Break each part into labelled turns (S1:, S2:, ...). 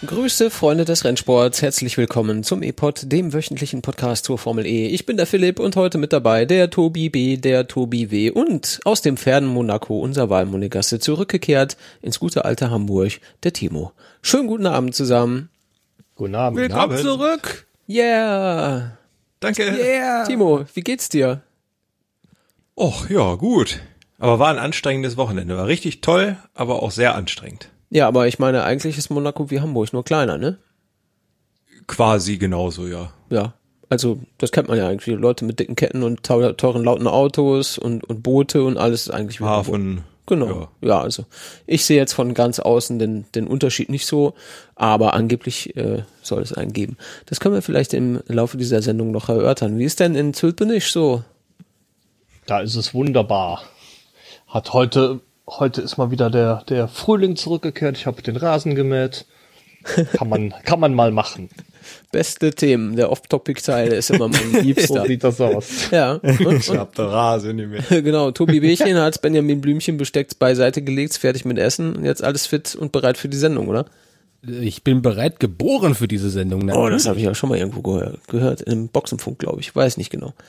S1: Grüße, Freunde des Rennsports, herzlich willkommen zum E-Pod, dem wöchentlichen Podcast zur Formel E. Ich bin der Philipp und heute mit dabei der Tobi B., der Tobi W. und aus dem Pferden Monaco, unser Wahlmonegasse, zurückgekehrt ins gute alte Hamburg, der Timo. Schönen guten Abend zusammen.
S2: Guten Abend.
S1: Willkommen zurück. Yeah.
S3: Danke.
S1: Yeah. Timo, wie geht's dir?
S3: Och, ja, gut. Aber war ein anstrengendes Wochenende. War richtig toll, aber auch sehr anstrengend.
S1: Ja, aber ich meine, eigentlich ist Monaco wie Hamburg, nur kleiner, ne?
S3: Quasi genauso, ja.
S1: Ja, also das kennt man ja eigentlich. Leute mit dicken Ketten und teuren, lauten Autos und Boote und alles ist eigentlich wie
S3: Hafen.
S1: Genau, ja, also ich sehe jetzt von ganz außen den Unterschied nicht so, aber angeblich soll es einen geben. Das können wir vielleicht im Laufe dieser Sendung noch erörtern. Wie ist denn in Zülpenich so?
S2: Da ist es wunderbar. Heute ist mal wieder der Frühling zurückgekehrt. Ich habe den Rasen gemäht. Kann man mal machen.
S1: Beste Themen. Der Off-Topic-Teil ist immer mein Liebster.
S2: So sieht das aus.
S1: Ja.
S3: Ich hab den Rasen nicht mehr.
S1: Genau. Tobi Bärchen hat Benjamin Blümchen Besteck beiseite gelegt, fertig mit Essen. Und jetzt alles fit und bereit für die Sendung, oder?
S4: Ich bin bereit geboren für diese Sendung. Natürlich.
S1: Oh, das habe ich auch schon mal irgendwo gehört. Im Boxenfunk, glaube ich. Weiß nicht genau.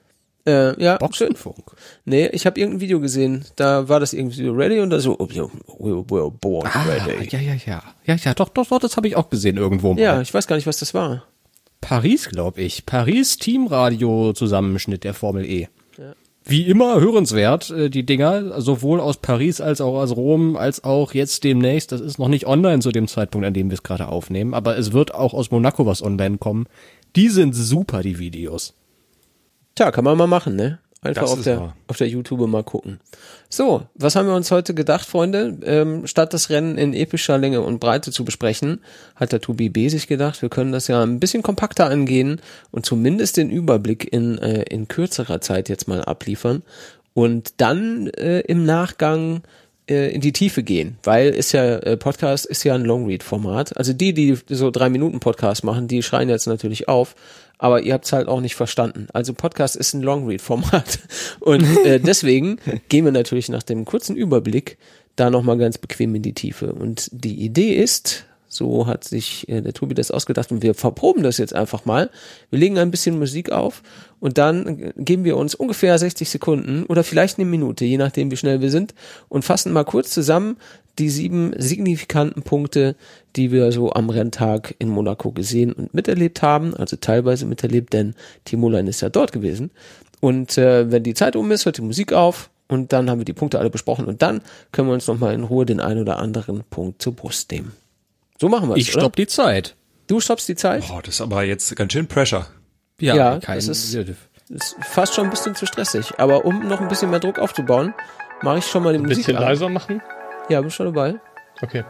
S1: Ja,
S4: Boxenfunk.
S1: Schön. Nee, ich habe irgendein Video gesehen, da war das irgendwie so ready und da so, we're born ready.
S4: Ja, doch, das habe ich auch gesehen irgendwo mal.
S1: Ja, ich weiß gar nicht, was das war.
S4: Paris, glaube ich. Paris Teamradio Zusammenschnitt der Formel E.
S1: Ja.
S4: Wie immer hörenswert, die Dinger, sowohl aus Paris als auch aus Rom, als auch jetzt demnächst. Das ist noch nicht online zu dem Zeitpunkt, an dem wir es gerade aufnehmen, aber es wird auch aus Monaco was online kommen. Die sind super, die Videos.
S1: Tja, kann man mal machen, ne? Einfach auf der YouTube mal gucken. So, was haben wir uns heute gedacht, Freunde? Statt das Rennen in epischer Länge und Breite zu besprechen, hat der Tobi B. sich gedacht, wir können das ja ein bisschen kompakter angehen und zumindest den Überblick in kürzerer Zeit jetzt mal abliefern und dann im Nachgang in die Tiefe gehen, weil Podcast ist ja ein Longread-Format. Also die so 3-Minuten-Podcast machen, die schreien jetzt natürlich auf, aber ihr habt es halt auch nicht verstanden. Also Podcast ist ein Longread-Format und deswegen gehen wir natürlich nach dem kurzen Überblick da nochmal ganz bequem in die Tiefe. Und die Idee ist, so hat sich der Tobi das ausgedacht und wir verproben das jetzt einfach mal. Wir legen ein bisschen Musik auf und dann geben wir uns ungefähr 60 Sekunden oder vielleicht eine Minute, je nachdem wie schnell wir sind und fassen mal kurz zusammen die 7 signifikanten Punkte, die wir so am Renntag in Monaco gesehen und miterlebt haben, also teilweise miterlebt, denn Timo Lein ist ja dort gewesen. Und wenn die Zeit um ist, hört die Musik auf und dann haben wir die Punkte alle besprochen und dann können wir uns nochmal in Ruhe den einen oder anderen Punkt zur Brust nehmen. So machen wir es,
S4: Ich stopp die Zeit.
S1: Du stoppst die Zeit?
S3: Oh, das ist aber jetzt ganz schön Pressure.
S1: Ja, das ist fast schon ein bisschen zu stressig. Aber um noch ein bisschen mehr Druck aufzubauen, mache ich schon mal die Musik
S2: ein bisschen
S1: an.
S2: leiser machen?
S1: Ja, bin schon dabei.
S2: Okay.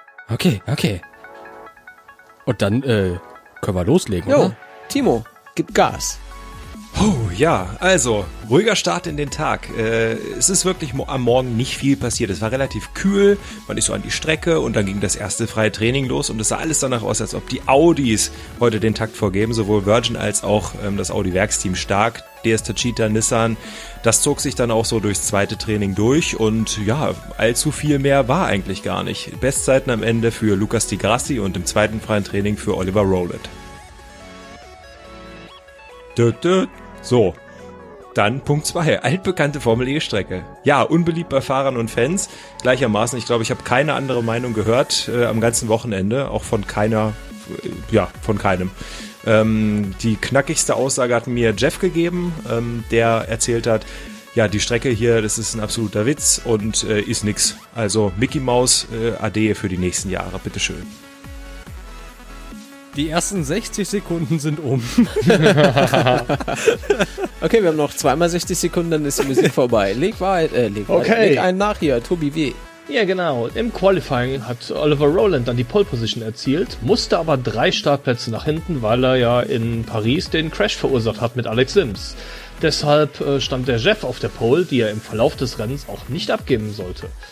S4: Okay. Und dann können wir loslegen,
S1: Jo,
S4: oder?
S1: Timo, gib Gas.
S3: Oh, ja, also, ruhiger Start in den Tag. Es ist wirklich am Morgen nicht viel passiert. Es war relativ kühl, man ist so an die Strecke und dann ging das erste freie Training los und es sah alles danach aus, als ob die Audis heute den Takt vorgeben, sowohl Virgin als auch das Audi-Werksteam stark, DS Techeetah, Nissan. Das zog sich dann auch so durchs zweite Training durch und ja, allzu viel mehr war eigentlich gar nicht. Bestzeiten am Ende für Lucas Di Grassi und im zweiten freien Training für Oliver Rowland. So, dann Punkt 2, altbekannte Formel-E-Strecke. Ja, unbeliebt bei Fahrern und Fans, gleichermaßen. Ich glaube, ich habe keine andere Meinung gehört am ganzen Wochenende, auch von keinem. Die knackigste Aussage hat mir Jeff gegeben, der erzählt hat, ja, die Strecke hier, das ist ein absoluter Witz und ist nix. Also Mickey Mouse, Ade für die nächsten Jahre, bitteschön.
S4: Die ersten 60 Sekunden sind um.
S1: Okay, wir haben noch zweimal 60 Sekunden, dann ist die Musik vorbei. Leg einen nach hier, Tobi W.
S2: Ja, genau. Im Qualifying hat Oliver Rowland dann die Pole Position erzielt, musste aber 3 Startplätze nach hinten, weil er ja in Paris den Crash verursacht hat mit Alex Sims. Deshalb stand der Jeff auf der Pole, die er im Verlauf des Rennens auch nicht abgeben sollte.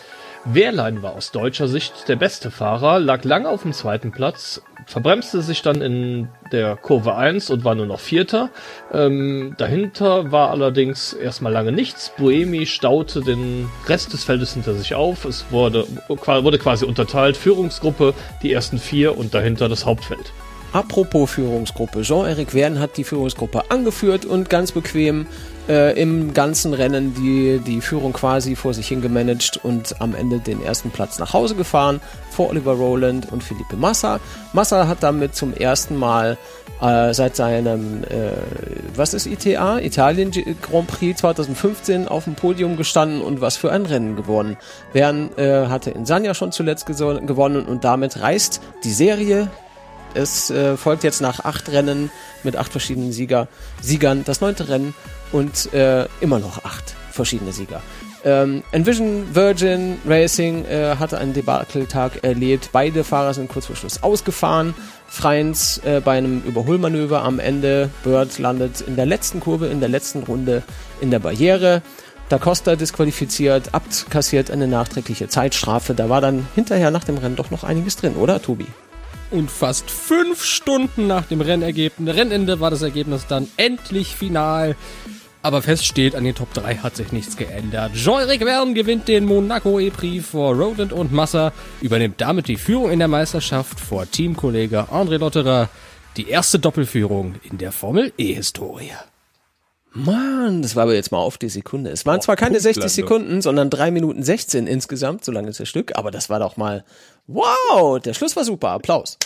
S2: Wehrlein war aus deutscher Sicht der beste Fahrer, lag lange auf dem zweiten Platz, verbremste sich dann in der Kurve 1 und war nur noch Vierter. Dahinter war allerdings erstmal lange nichts. Buemi staute den Rest des Feldes hinter sich auf. Es wurde quasi unterteilt. Führungsgruppe, die ersten 4 und dahinter das Hauptfeld.
S1: Apropos Führungsgruppe. Jean-Éric Vergne hat die Führungsgruppe angeführt und ganz bequem im ganzen Rennen die Führung quasi vor sich hingemanagt und am Ende den ersten Platz nach Hause gefahren vor Oliver Rowland und Felipe Massa. Massa hat damit zum ersten Mal seit seinem ITA? Italien Grand Prix 2015 auf dem Podium gestanden und was für ein Rennen gewonnen. Vergne hatte in Sanya schon zuletzt gewonnen und damit reißt die Serie. Es folgt jetzt nach 8 Rennen mit 8 verschiedenen Siegern das 9. Rennen und immer noch 8 verschiedene Sieger. Envision Virgin Racing hatte einen Debakeltag erlebt. Beide Fahrer sind kurz vor Schluss ausgefahren. Freins bei einem Überholmanöver am Ende. Bird landet in der letzten Kurve, in der letzten Runde in der Barriere. Da Costa disqualifiziert, Abt kassiert eine nachträgliche Zeitstrafe. Da war dann hinterher nach dem Rennen doch noch einiges drin, oder Tobi?
S4: Und fast 5 Stunden nach dem Rennende war das Ergebnis dann endlich final. Aber fest steht, an den Top 3 hat sich nichts geändert. Jean-Éric Vergne gewinnt den Monaco E-Prix vor Rowland und Massa, übernimmt damit die Führung in der Meisterschaft vor Teamkollege André Lotterer. Die erste Doppelführung in der Formel-E-Historie.
S1: Mann, das war aber jetzt mal auf die Sekunde. Es waren zwar keine 60 Sekunden, sondern 3 Minuten 16 insgesamt, so lange ist das Stück, aber das war doch mal, wow, der Schluss war super, Applaus.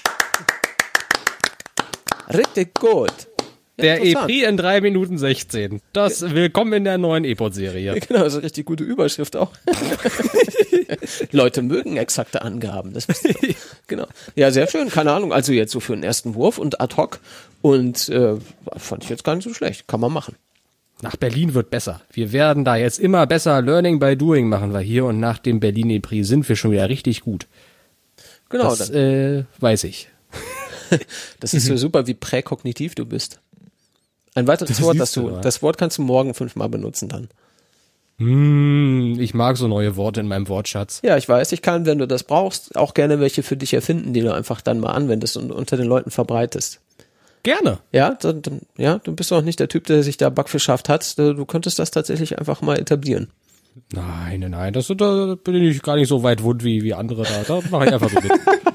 S1: Richtig gut.
S4: Der E-Prix in 3 Minuten 16. Das willkommen in der neuen E-Pod-Serie.
S1: Genau, das ist eine richtig gute Überschrift auch. Leute mögen exakte Angaben. Das genau. Ja, sehr schön, keine Ahnung. Also jetzt so für den ersten Wurf und ad hoc. Und fand ich jetzt gar nicht so schlecht. Kann man machen.
S4: Nach Berlin wird besser. Wir werden da jetzt immer besser Learning by Doing machen wir hier. Und nach dem Berlin E-Prix sind wir schon wieder richtig gut.
S1: Genau.
S4: Das weiß ich.
S1: Das ist so super, wie präkognitiv du bist. Ein weiteres Wort, das Wort kannst du morgen 5-mal benutzen dann.
S4: Ich mag so neue Worte in meinem Wortschatz.
S1: Ja, ich weiß, ich kann, wenn du das brauchst, auch gerne welche für dich erfinden, die du einfach dann mal anwendest und unter den Leuten verbreitest.
S4: Gerne.
S1: Ja, du bist doch nicht der Typ, der sich da backfischhaft hat. Du könntest das tatsächlich einfach mal etablieren.
S4: Nein, da bin ich gar nicht so weit wund wie andere da. Da mache ich einfach so mit.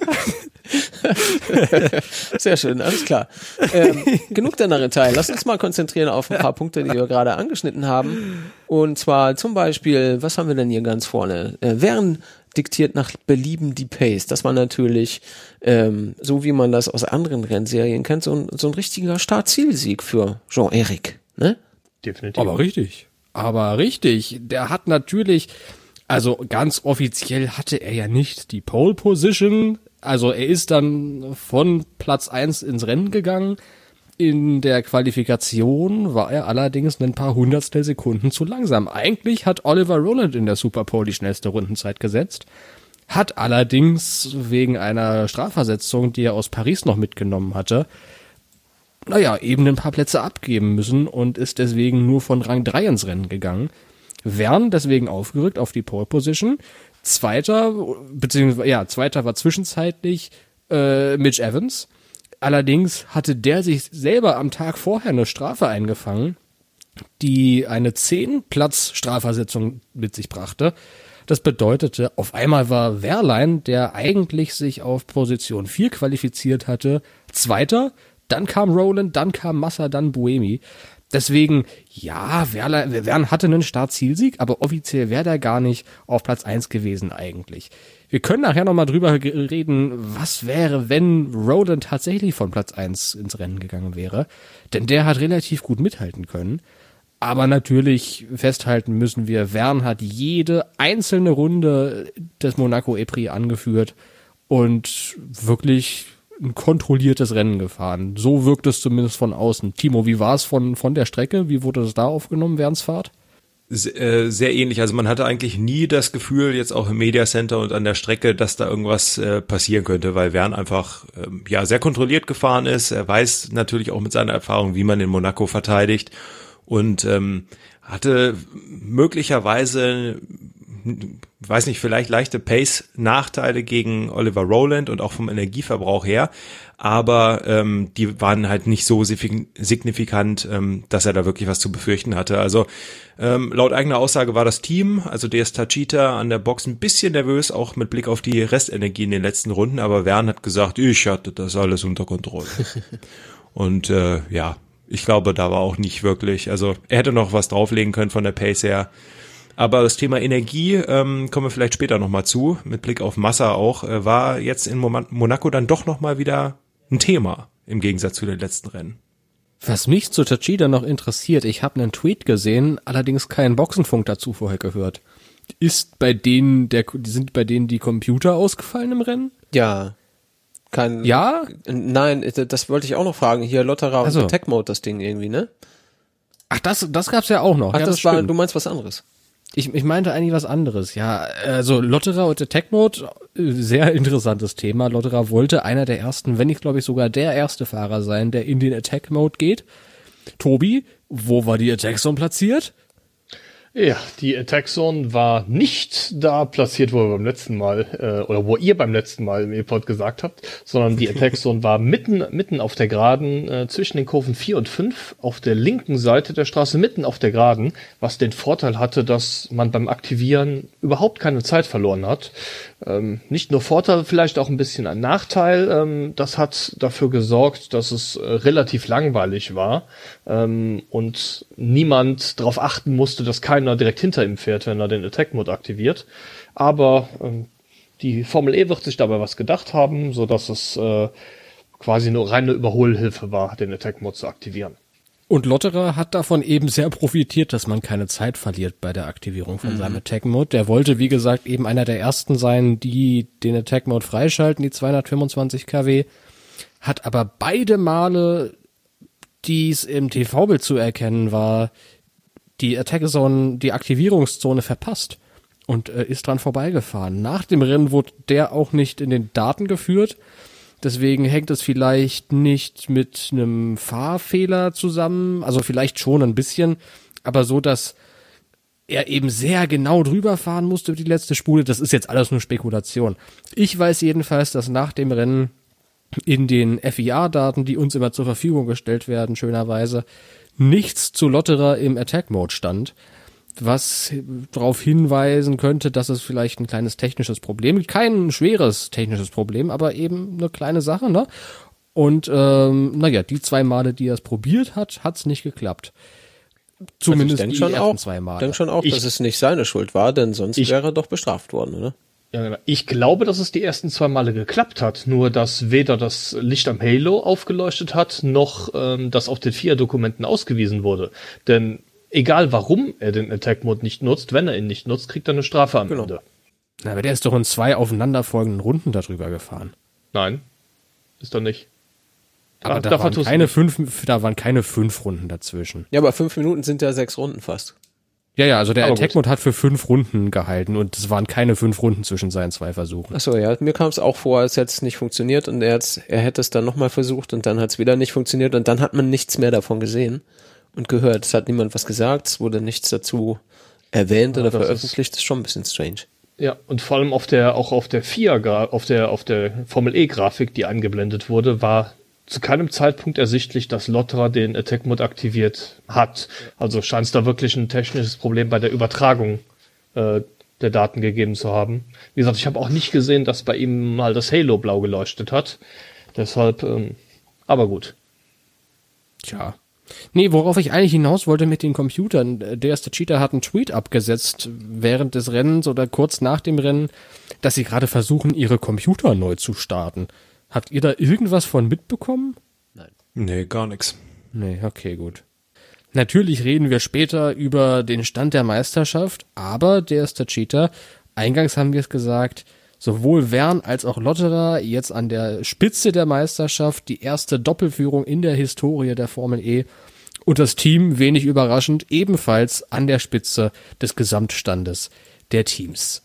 S1: Sehr schön, alles klar. Genug der Narretei. Lass uns mal konzentrieren auf ein paar Punkte, die wir gerade angeschnitten haben. Und zwar zum Beispiel, was haben wir denn hier ganz vorne? Vergne diktiert nach Belieben die Pace. Das war natürlich, so wie man das aus anderen Rennserien kennt, so ein richtiger Start-Ziel-Sieg für Jean-Éric. Ne?
S2: Definitiv.
S4: Aber richtig. Der hat natürlich, also ganz offiziell hatte er ja nicht die Pole Position. Also er ist dann von Platz 1 ins Rennen gegangen. In der Qualifikation war er allerdings ein paar Hundertstel Sekunden zu langsam. Eigentlich hat Oliver Rowland in der Super Pole die schnellste Rundenzeit gesetzt, hat allerdings wegen einer Strafversetzung, die er aus Paris noch mitgenommen hatte, eben ein paar Plätze abgeben müssen und ist deswegen nur von Rang 3 ins Rennen gegangen. Vergne deswegen aufgerückt auf die Pole Position. Zweiter war zwischenzeitlich Mitch Evans. Allerdings hatte der sich selber am Tag vorher eine Strafe eingefangen, die eine 10-Platz-Strafversetzung mit sich brachte. Das bedeutete, auf einmal war Wehrlein, der eigentlich sich auf Position 4 qualifiziert hatte, Zweiter, dann kam Rowland, dann kam Massa, dann Buemi. Deswegen, ja, Vergne hatte einen Start-Zielsieg, aber offiziell wäre der gar nicht auf Platz 1 gewesen eigentlich. Wir können nachher nochmal drüber reden, was wäre, wenn Rowland tatsächlich von Platz 1 ins Rennen gegangen wäre. Denn der hat relativ gut mithalten können. Aber natürlich festhalten müssen wir, Vergne hat jede einzelne Runde des Monaco E-Prix angeführt und wirklich ein kontrolliertes Rennen gefahren. So wirkt es zumindest von außen. Timo, wie war es von der Strecke? Wie wurde das da aufgenommen, Vergnes Fahrt?
S3: Sehr ähnlich. Also man hatte eigentlich nie das Gefühl, jetzt auch im Media Center und an der Strecke, dass da irgendwas passieren könnte, weil Vergne einfach sehr kontrolliert gefahren ist. Er weiß natürlich auch mit seiner Erfahrung, wie man in Monaco verteidigt und hatte möglicherweise weiß nicht, vielleicht leichte Pace-Nachteile gegen Oliver Rowland und auch vom Energieverbrauch her, aber die waren halt nicht so signifikant, dass er da wirklich was zu befürchten hatte. Also laut eigener Aussage war das Team, also DS Tachita an der Box ein bisschen nervös, auch mit Blick auf die Restenergie in den letzten Runden, aber Verne hat gesagt, ich hatte das alles unter Kontrolle. Und ja, ich glaube, da war auch nicht wirklich, also er hätte noch was drauflegen können von der Pace her. Aber das Thema Energie, kommen wir vielleicht später nochmal zu, mit Blick auf Massa auch, war jetzt in Monaco dann doch nochmal wieder ein Thema, im Gegensatz zu den letzten Rennen.
S4: Was mich zu Tachida noch interessiert, ich habe einen Tweet gesehen, allerdings keinen Boxenfunk dazu vorher gehört. Sind bei denen die Computer ausgefallen im Rennen?
S1: Ja.
S4: Ja?
S1: Nein, das wollte ich auch noch fragen. Hier Lotterer und Attack Mode, das Ding irgendwie, ne?
S4: Ach, das gab's ja auch noch.
S1: Ach,
S4: ja,
S1: das war, du meinst was anderes?
S4: Ich meinte eigentlich was anderes, ja. Also Lotterer und Attack Mode, sehr interessantes Thema. Lotterer wollte einer der ersten, wenn nicht, glaube ich, sogar der erste Fahrer sein, der in den Attack Mode geht. Tobi, wo war die Attack Zone platziert?
S2: Ja, die Attack Zone war nicht da platziert, wo wir beim letzten Mal, oder wo ihr beim letzten Mal im E-Pod gesagt habt, sondern die Attack Zone war mitten auf der Geraden, zwischen den Kurven 4 und 5, auf der linken Seite der Straße, mitten auf der Geraden, was den Vorteil hatte, dass man beim Aktivieren überhaupt keine Zeit verloren hat. Nicht nur Vorteil, vielleicht auch ein bisschen ein Nachteil. Das hat dafür gesorgt, dass es relativ langweilig war und niemand darauf achten musste, dass keiner direkt hinter ihm fährt, wenn er den Attack-Mode aktiviert. Aber die Formel E wird sich dabei was gedacht haben, so dass es quasi nur reine Überholhilfe war, den Attack-Mode zu aktivieren.
S4: Und Lotterer hat davon eben sehr profitiert, dass man keine Zeit verliert bei der Aktivierung von seinem Attack-Mode. Der wollte, wie gesagt, eben einer der ersten sein, die den Attack-Mode freischalten, die 225 kW. Hat aber beide Male, die es im TV-Bild zu erkennen war, die Attack-Zone, die Aktivierungszone verpasst und ist dran vorbeigefahren. Nach dem Rennen wurde der auch nicht in den Daten geführt. Deswegen hängt es vielleicht nicht mit einem Fahrfehler zusammen, also vielleicht schon ein bisschen, aber so, dass er eben sehr genau drüber fahren musste über die letzte Spule, das ist jetzt alles nur Spekulation. Ich weiß jedenfalls, dass nach dem Rennen in den FIA-Daten, die uns immer zur Verfügung gestellt werden, schönerweise, nichts zu Lotterer im Attack-Mode stand, was darauf hinweisen könnte, dass es vielleicht ein kleines technisches Problem gibt. Kein schweres technisches Problem, aber eben eine kleine Sache, ne? Und die 2 Male, die er es probiert hat, hat's nicht geklappt. Zumindest
S1: also
S4: die ersten 2 Male.
S1: Ich denke schon auch, dass es nicht seine Schuld war, denn sonst wäre er doch bestraft worden, oder?
S2: Ja, genau. Ich glaube, dass es die ersten 2 Male geklappt hat, nur dass weder das Licht am Halo aufgeleuchtet hat, noch das auf den FIA-Dokumenten ausgewiesen wurde. Denn egal warum er den Attack-Mode nicht nutzt, wenn er ihn nicht nutzt, kriegt er eine Strafe am Ende.
S4: Na, aber der ist doch in 2 aufeinanderfolgenden Runden darüber gefahren.
S2: Nein, ist doch nicht.
S4: Aber da waren keine 5 Runden dazwischen.
S1: Ja, aber 5 Minuten sind ja 6 Runden fast.
S4: Ja, also der Attack-Mode hat für 5 Runden gehalten und es waren keine 5 Runden zwischen seinen 2 Versuchen.
S1: Achso, ja, mir kam es auch vor, als hätte es nicht funktioniert und er hätte es dann nochmal versucht und dann hat es wieder nicht funktioniert und dann hat man nichts mehr davon gesehen und gehört. Es hat niemand was gesagt, es wurde nichts dazu erwähnt oder veröffentlicht, das ist schon ein bisschen strange.
S2: Ja, und vor allem auf der FIA, auf der Formel E-Grafik, die eingeblendet wurde, war zu keinem Zeitpunkt ersichtlich, dass Lotterer den Attack-Mode aktiviert hat. Also scheint es da wirklich ein technisches Problem bei der Übertragung der Daten gegeben zu haben. Wie gesagt, ich habe auch nicht gesehen, dass bei ihm mal das Halo blau geleuchtet hat. Deshalb, aber gut.
S4: Tja. Nee, worauf ich eigentlich hinaus wollte mit den Computern, der erste Cheater hat einen Tweet abgesetzt während des Rennens oder kurz nach dem Rennen, dass sie gerade versuchen, ihre Computer neu zu starten. Habt ihr da irgendwas von mitbekommen?
S3: Nein. Nee, gar nichts.
S4: Nee, okay, gut. Natürlich reden wir später über den Stand der Meisterschaft, aber der erste Cheater, eingangs haben wir es gesagt, sowohl Verne als auch Lotterer jetzt an der Spitze der Meisterschaft, die erste Doppelführung in der Historie der Formel E und das Team, wenig überraschend, ebenfalls an der Spitze des Gesamtstandes der Teams.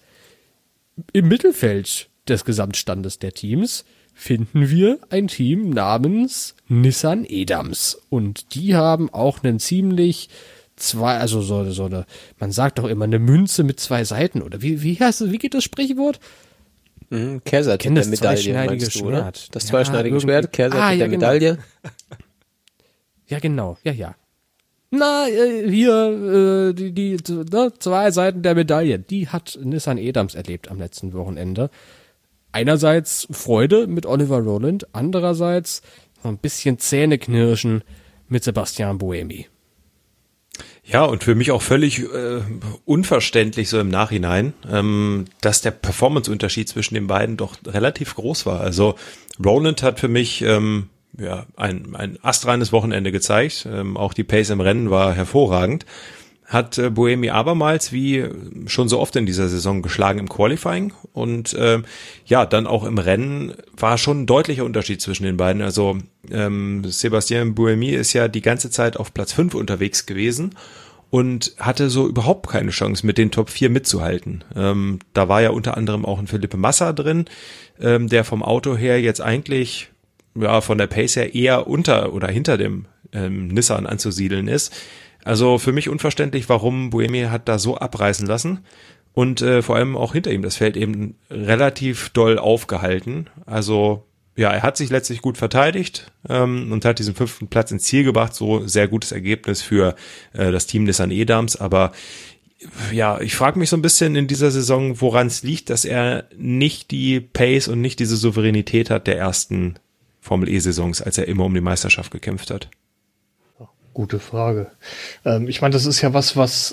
S4: Im Mittelfeld des Gesamtstandes der Teams finden wir ein Team namens Nissan Edams und die haben auch einen ziemlich also so eine, man sagt doch immer eine Münze mit 2 Seiten, oder wie geht das Sprichwort?
S1: Kehrseite der Medaille, meinst du, oder? Das zweischneidige Schwert, Kehrseite der Medaille.
S4: Ja, genau, ja. Na, hier, die 2 Seiten der Medaille, die hat Nissan Edams erlebt am letzten Wochenende. Einerseits Freude mit Oliver Rowland, andererseits ein bisschen Zähneknirschen mit Sebastian Buemi.
S3: Ja, und für mich auch völlig unverständlich so im Nachhinein, dass der Performance-Unterschied zwischen den beiden doch relativ groß war. Also Rowland hat für mich ein astreines Wochenende gezeigt. Auch die Pace im Rennen war hervorragend. Hat Buemi abermals, wie schon so oft in dieser Saison, geschlagen im Qualifying. Und dann auch im Rennen war schon ein deutlicher Unterschied zwischen den beiden. Also Sebastian Buemi ist ja die ganze Zeit auf Platz 5 unterwegs gewesen und hatte so überhaupt keine Chance, mit den Top 4 mitzuhalten. Da war ja unter anderem auch ein Felipe Massa drin, der vom Auto her jetzt eigentlich von der Pace her eher unter oder hinter dem Nissan anzusiedeln ist. Also für mich unverständlich, warum Buemi hat da so abreißen lassen und vor allem auch hinter ihm das Feld eben relativ doll aufgehalten. Also ja, er hat sich letztlich gut verteidigt und hat diesen 5. Platz ins Ziel gebracht. So sehr gutes Ergebnis für das Team Nissan Edams. Aber ja, ich frage mich so ein bisschen in dieser Saison, woran es liegt, dass er nicht die Pace und nicht diese Souveränität hat der ersten Formel-E-Saisons, als er immer um die Meisterschaft gekämpft hat.
S2: Gute Frage. Ich meine, das ist ja was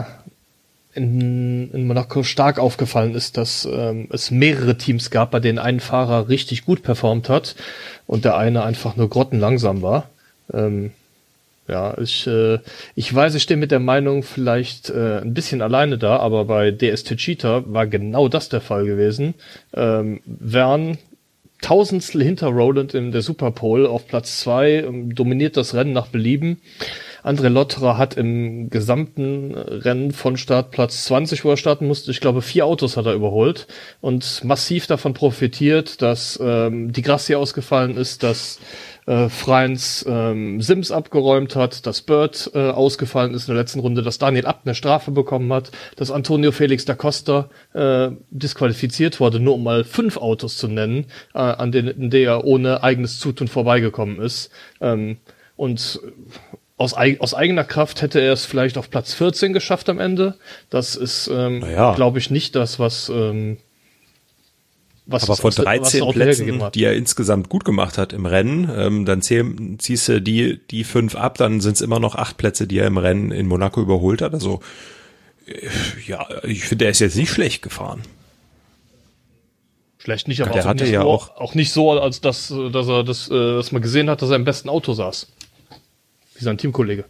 S2: in Monaco stark aufgefallen ist, dass es mehrere Teams gab, bei denen ein Fahrer richtig gut performt hat und der eine einfach nur grottenlangsam war. Ich weiß, ich stehe mit der Meinung vielleicht ein bisschen alleine da, aber bei DS Techeetah war genau das der Fall gewesen. Verne Tausendstel hinter Rowland in der Superpole auf Platz 2, dominiert das Rennen nach Belieben. André Lotterer hat im gesamten Rennen von Startplatz 20, wo er starten musste, ich glaube 4 Autos hat er überholt und massiv davon profitiert, dass die Grassi ausgefallen ist, dass Freins Sims abgeräumt hat, dass Bird ausgefallen ist in der letzten Runde, dass Daniel Abt eine Strafe bekommen hat, dass Antonio Felix da Costa disqualifiziert wurde, nur um mal 5 Autos zu nennen, an denen der ohne eigenes Zutun vorbeigekommen ist. Und aus eigener Kraft hätte er es vielleicht auf Platz 14 geschafft am Ende. Das ist, glaube ich, nicht das, was
S3: aber von 13 Plätzen, die er insgesamt gut gemacht hat im Rennen, dann ziehst du die 5 ab, dann sind es immer noch 8 Plätze, die er im Rennen in Monaco überholt hat. Also ja, ich finde, er ist jetzt nicht schlecht gefahren.
S2: Schlecht nicht, aber auch nicht so, als dass man gesehen hat, dass er im besten Auto saß. Wie sein Teamkollege.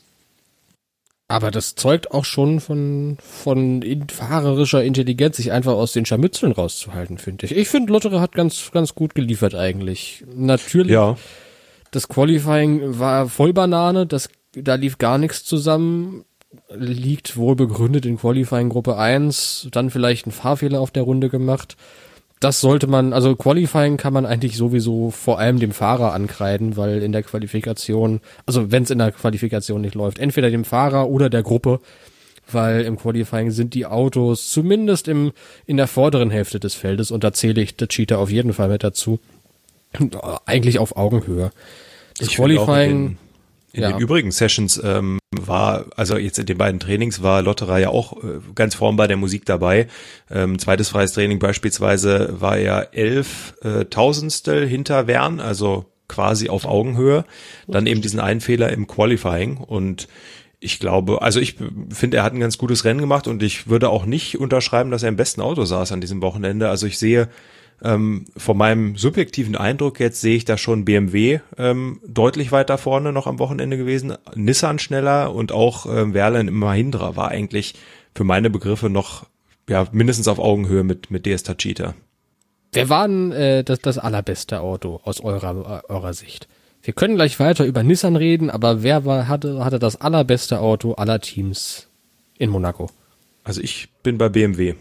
S4: Aber das zeugt auch schon von fahrerischer Intelligenz, sich einfach aus den Scharmützeln rauszuhalten, finde ich. Ich finde, Lotterer hat ganz gut geliefert eigentlich. Natürlich, ja. Das Qualifying war voll Banane, da lief gar nichts zusammen. Liegt wohl begründet in Qualifying Gruppe 1, dann vielleicht ein Fahrfehler auf der Runde gemacht. Das sollte man, also Qualifying kann man eigentlich sowieso vor allem dem Fahrer ankreiden, weil in der Qualifikation, also wenn es in der Qualifikation nicht läuft, entweder dem Fahrer oder der Gruppe, weil im Qualifying sind die Autos zumindest in der vorderen Hälfte des Feldes, und da zähle ich Techeetah auf jeden Fall mit dazu, eigentlich auf Augenhöhe. Das Qualifying
S3: in den übrigen Sessions war, also jetzt in den beiden Trainings war Lotterer ja auch ganz vorn bei der Musik dabei. Zweites freies Training beispielsweise war er 11 Tausendstel hinter Verne, also quasi auf Augenhöhe. Dann eben diesen einen Fehler im Qualifying, und ich glaube, also ich finde, er hat ein ganz gutes Rennen gemacht, und ich würde auch nicht unterschreiben, dass er im besten Auto saß an diesem Wochenende. Also ich sehe, von meinem subjektiven Eindruck jetzt sehe ich da schon BMW deutlich weiter vorne noch am Wochenende gewesen, Nissan schneller, und auch Wehrlein im Mahindra war eigentlich für meine Begriffe noch mindestens auf Augenhöhe mit DS Techeetah.
S4: Wer war denn das allerbeste Auto aus eurer Sicht? Wir können gleich weiter über Nissan reden, aber wer hatte das allerbeste Auto aller Teams in Monaco?
S3: Also ich bin bei BMW.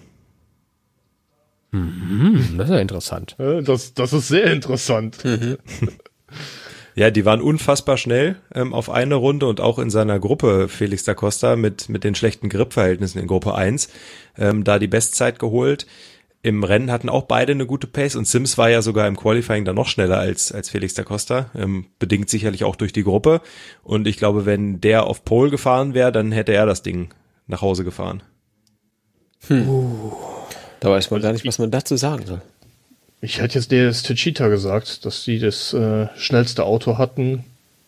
S4: Das ist ja interessant.
S2: Das ist sehr interessant.
S3: Ja, die waren unfassbar schnell auf eine Runde und auch in seiner Gruppe Felix da Costa mit den schlechten Gripverhältnissen in Gruppe 1 da die Bestzeit geholt. Im Rennen hatten auch beide eine gute Pace und Sims war ja sogar im Qualifying dann noch schneller als Felix da Costa, bedingt sicherlich auch durch die Gruppe. Und ich glaube, wenn der auf Pole gefahren wäre, dann hätte er das Ding nach Hause gefahren.
S1: Da weiß man gar nicht, was man dazu sagen soll.
S2: Ich hätte jetzt DS Techeetah gesagt, dass sie das schnellste Auto hatten.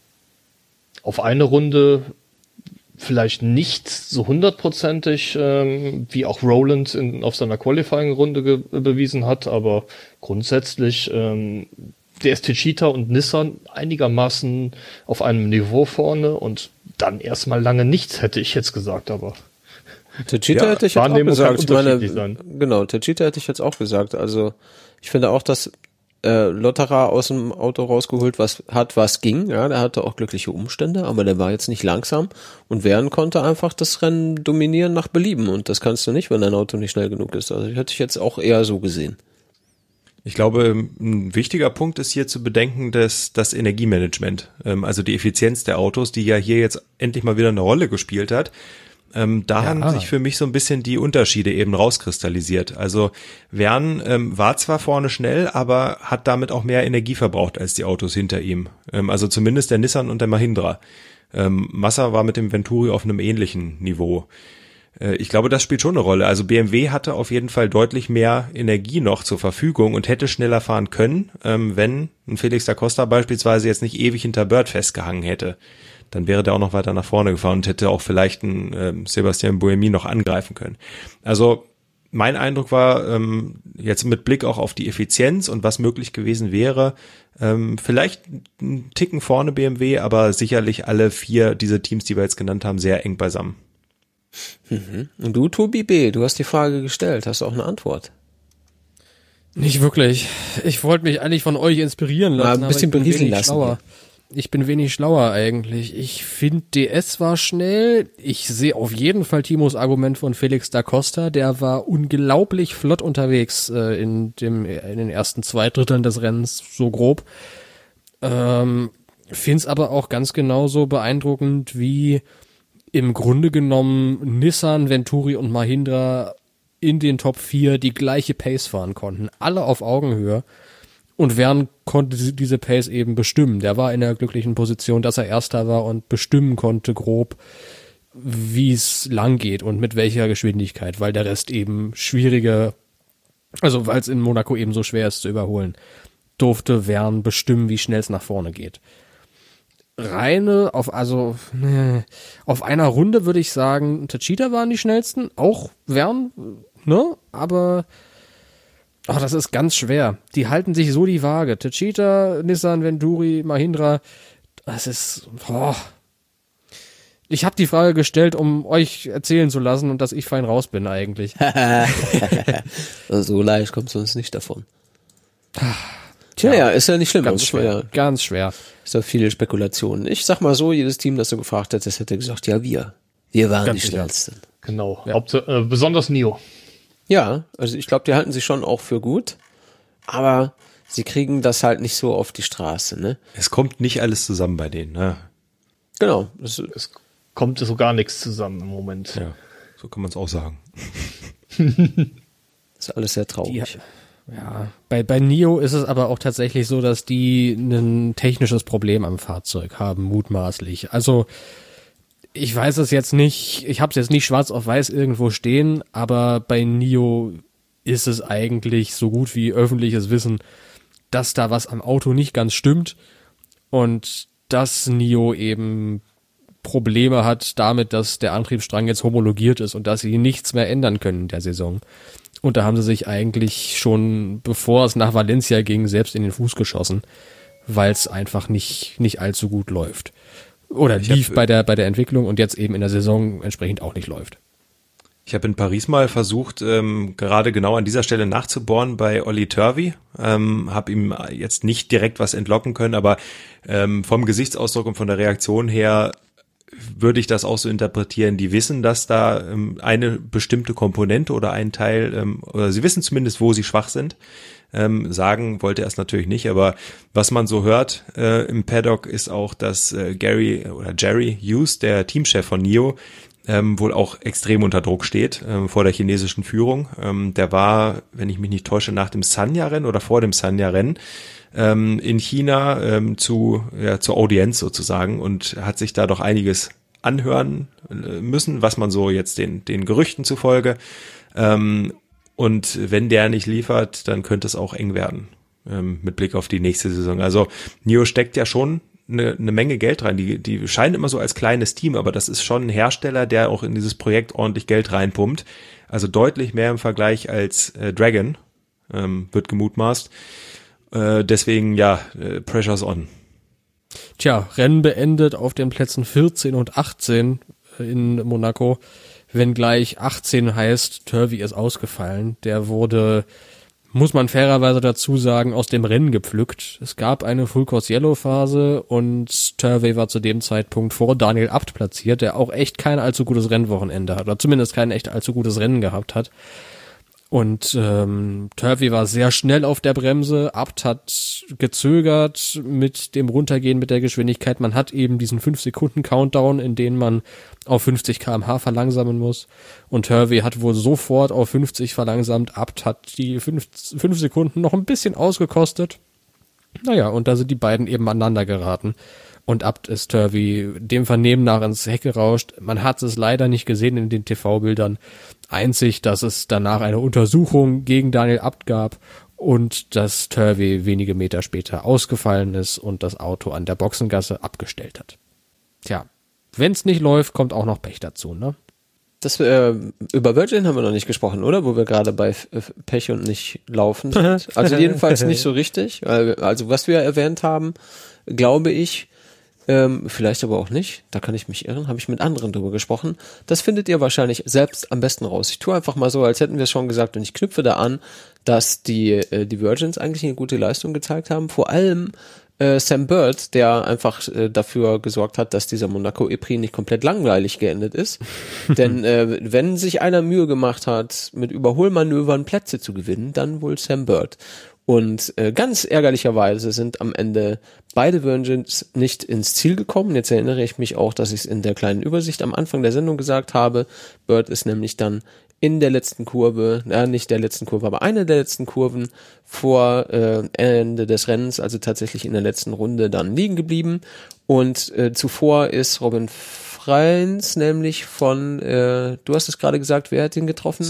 S2: Auf eine Runde vielleicht nicht so hundertprozentig, wie auch Rowland auf seiner Qualifying-Runde bewiesen hat, aber grundsätzlich DS Techeetah und Nissan einigermaßen auf einem Niveau vorne und dann erstmal lange nichts, hätte ich jetzt gesagt, aber
S1: Techeetah hätte ich jetzt auch gesagt. Genau, Techeetah hätte ich jetzt auch gesagt. Also ich finde auch, dass Lotterer aus dem Auto rausgeholt, was ging. Ja, der hatte auch glückliche Umstände, aber der war jetzt nicht langsam und Wern konnte einfach das Rennen dominieren nach Belieben und das kannst du nicht, wenn dein Auto nicht schnell genug ist. Also ich hätte ich jetzt auch eher so gesehen.
S3: Ich glaube, ein wichtiger Punkt ist hier zu bedenken, dass das Energiemanagement, also die Effizienz der Autos, die ja hier jetzt endlich mal wieder eine Rolle gespielt hat. Da haben sich für mich so ein bisschen die Unterschiede eben rauskristallisiert. Also Wern war zwar vorne schnell, aber hat damit auch mehr Energie verbraucht als die Autos hinter ihm. Also zumindest der Nissan und der Mahindra. Massa war mit dem Venturi auf einem ähnlichen Niveau. Ich glaube, das spielt schon eine Rolle. Also BMW hatte auf jeden Fall deutlich mehr Energie noch zur Verfügung und hätte schneller fahren können, wenn ein Felix da Costa beispielsweise jetzt nicht ewig hinter Bird festgehangen hätte. Dann wäre der auch noch weiter nach vorne gefahren und hätte auch vielleicht einen Sebastian Buemi noch angreifen können. Also mein Eindruck war, jetzt mit Blick auch auf die Effizienz und was möglich gewesen wäre, vielleicht einen Ticken vorne BMW, aber sicherlich alle 4 diese Teams, die wir jetzt genannt haben, sehr eng beisammen.
S1: Und du, Tobi B., du hast die Frage gestellt, hast du auch eine Antwort?
S4: Nicht wirklich. Ich wollte mich eigentlich von euch inspirieren lassen,
S1: mal ein bisschen berieseln lassen.
S4: Ich bin wenig schlauer eigentlich. Ich finde, DS war schnell. Ich sehe auf jeden Fall Timos Argument von Felix da Costa. Der war unglaublich flott unterwegs in den ersten 2 Dritteln des Rennens, so grob. Find's aber auch ganz genauso beeindruckend, wie im Grunde genommen Nissan, Venturi und Mahindra in den Top 4 die gleiche Pace fahren konnten. Alle auf Augenhöhe. Und Wern konnte diese Pace eben bestimmen. Der war in der glücklichen Position, dass er Erster war und bestimmen konnte grob, wie es lang geht und mit welcher Geschwindigkeit, weil der Rest eben also weil es in Monaco eben so schwer ist zu überholen, durfte Wern bestimmen, wie schnell es nach vorne geht. Auf einer Runde würde ich sagen, Techeetah waren die schnellsten, auch Wern, ne? Aber das ist ganz schwer. Die halten sich so die Waage. Techeetah, Nissan, Venturi, Mahindra, das ist, Ich habe die Frage gestellt, um euch erzählen zu lassen und dass ich fein raus bin eigentlich.
S1: So leicht kommst du uns nicht davon. Tja, ist ja nicht schlimm.
S4: Ganz schwer.
S1: Ist doch viele Spekulationen. Ich sag mal so, jedes Team, das du gefragt hättest, hätte gesagt, ja, wir waren ganz die Schnellsten.
S2: Genau, ja. Besonders NIO.
S1: Ja, also ich glaube, die halten sich schon auch für gut, aber sie kriegen das halt nicht so auf die Straße, ne?
S3: Es kommt nicht alles zusammen bei denen, ne?
S1: Genau.
S2: Es kommt so gar nichts zusammen im Moment.
S3: Ja, so kann man es auch sagen.
S1: Ist alles sehr traurig.
S4: Ja, bei NIO ist es aber auch tatsächlich so, dass die ein technisches Problem am Fahrzeug haben, mutmaßlich. Also ich weiß es jetzt nicht, ich habe es jetzt nicht schwarz auf weiß irgendwo stehen, aber bei NIO ist es eigentlich so gut wie öffentliches Wissen, dass da was am Auto nicht ganz stimmt und dass NIO eben Probleme hat damit, dass der Antriebsstrang jetzt homologiert ist und dass sie nichts mehr ändern können in der Saison. Und da haben sie sich eigentlich schon, bevor es nach Valencia ging, selbst in den Fuß geschossen, weil es einfach nicht allzu gut läuft. Oder lief bei der Entwicklung und jetzt eben in der Saison entsprechend auch nicht läuft.
S3: Ich habe in Paris mal versucht, gerade genau an dieser Stelle nachzubohren bei Olli Turvey. Habe ihm jetzt nicht direkt was entlocken können, aber vom Gesichtsausdruck und von der Reaktion her würde ich das auch so interpretieren, die wissen, dass da eine bestimmte Komponente oder ein Teil, oder sie wissen zumindest, wo sie schwach sind. Sagen wollte er es natürlich nicht, aber was man so hört im Paddock ist auch, dass Jerry Hughes, der Teamchef von NIO, wohl auch extrem unter Druck steht vor der chinesischen Führung. Der war, wenn ich mich nicht täusche, nach dem Sanya-Rennen oder vor dem Sanya-Rennen in China zur Audienz sozusagen und hat sich da doch einiges anhören müssen, was man so jetzt den Gerüchten zufolge. Und wenn der nicht liefert, dann könnte es auch eng werden mit Blick auf die nächste Saison. Also NIO steckt ja schon eine Menge Geld rein. Die scheinen immer so als kleines Team, aber das ist schon ein Hersteller, der auch in dieses Projekt ordentlich Geld reinpumpt. Also deutlich mehr im Vergleich als Dragon, wird gemutmaßt. Deswegen, pressure's on.
S4: Tja, Rennen beendet auf den Plätzen 14 und 18 in Monaco, wenngleich 18 heißt, Turvey ist ausgefallen. Der wurde, muss man fairerweise dazu sagen, aus dem Rennen gepflückt. Es gab eine Full-Course-Yellow-Phase und Turvey war zu dem Zeitpunkt vor Daniel Abt platziert, der auch echt kein allzu gutes Rennwochenende hat, oder zumindest kein echt allzu gutes Rennen gehabt hat. Und Turvey war sehr schnell auf der Bremse, Abt hat gezögert mit dem Runtergehen mit der Geschwindigkeit. Man hat eben diesen 5-Sekunden-Countdown, in den man auf 50 km/h verlangsamen muss. Und Turvey hat wohl sofort auf 50 verlangsamt. Abt hat die 5 Sekunden noch ein bisschen ausgekostet. Naja, und da sind die beiden eben aneinander geraten. Und Abt ist Turvey dem Vernehmen nach ins Heck gerauscht. Man hat es leider nicht gesehen in den TV-Bildern. Einzig, dass es danach eine Untersuchung gegen Daniel Abt gab und dass Turvey wenige Meter später ausgefallen ist und das Auto an der Boxengasse abgestellt hat. Tja, wenn's nicht läuft, kommt auch noch Pech dazu, ne?
S1: Das über Virgin haben wir noch nicht gesprochen, oder? Wo wir gerade bei Pech und nicht laufen sind. Also jedenfalls nicht so richtig. Also was wir erwähnt haben, glaube ich, vielleicht aber auch nicht, da kann ich mich irren, habe ich mit anderen drüber gesprochen. Das findet ihr wahrscheinlich selbst am besten raus. Ich tue einfach mal so, als hätten wir es schon gesagt und ich knüpfe da an, dass die Virgins eigentlich eine gute Leistung gezeigt haben. Vor allem Sam Bird, der einfach dafür gesorgt hat, dass dieser Monaco E-Prix nicht komplett langweilig geendet ist. Denn wenn sich einer Mühe gemacht hat, mit Überholmanövern Plätze zu gewinnen, dann wohl Sam Bird. Und ganz ärgerlicherweise sind am Ende beide Virgins nicht ins Ziel gekommen. Jetzt erinnere ich mich auch, dass ich es in der kleinen Übersicht am Anfang der Sendung gesagt habe. Bird ist nämlich dann in der letzten Kurve, nicht der letzten Kurve, aber eine der letzten Kurven vor Ende des Rennens, also tatsächlich in der letzten Runde dann liegen geblieben. Und zuvor ist Robin Freins nämlich von, du hast es gerade gesagt, wer hat ihn getroffen?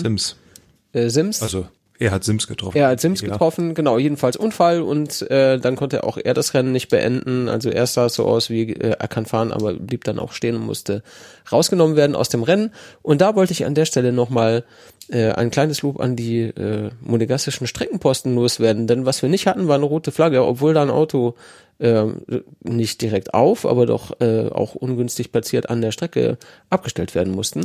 S1: Sims.
S3: Also er hat Sims getroffen.
S1: Er hat Sims getroffen, genau, jedenfalls Unfall und dann konnte auch er das Rennen nicht beenden. Also erst sah es so aus wie er kann fahren, aber blieb dann auch stehen und musste rausgenommen werden aus dem Rennen. Und da wollte ich an der Stelle nochmal ein kleines Lob an die monegassischen Streckenposten loswerden, denn was wir nicht hatten, war eine rote Flagge, obwohl da ein Auto nicht direkt auf, aber doch auch ungünstig platziert an der Strecke abgestellt werden musste.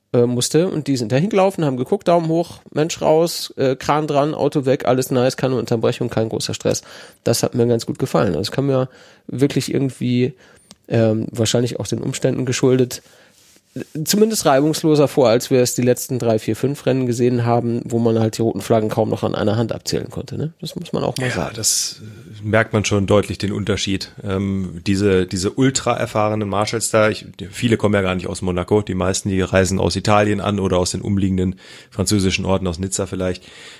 S1: Und die sind da hingelaufen, haben geguckt, Daumen hoch, Mensch raus, Kran dran, Auto weg, alles nice, keine Unterbrechung, kein großer Stress. Das hat mir ganz gut gefallen. Also es kam mir wirklich irgendwie wahrscheinlich auch den Umständen geschuldet, zumindest reibungsloser vor, als wir es die letzten 3, 4, 5 Rennen gesehen haben, wo man halt die roten Flaggen kaum noch an einer Hand abzählen konnte. Ne? Das muss man auch mal sagen.
S3: Ja, das merkt man schon deutlich, den Unterschied. Diese ultra erfahrenen Marshals da, viele kommen ja gar nicht aus Monaco, die meisten, die reisen aus Italien an oder aus den umliegenden französischen Orten, aus Nizza vielleicht.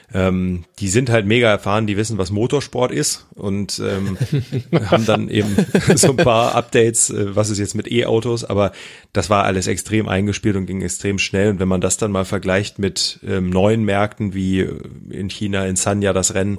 S3: Die sind halt mega erfahren, die wissen, was Motorsport ist und haben dann eben so ein paar Updates, was ist jetzt mit E-Autos, aber das war alles extrem eingespielt und ging extrem schnell. Und wenn man das dann mal vergleicht mit neuen Märkten wie in China, in Sanya das Rennen,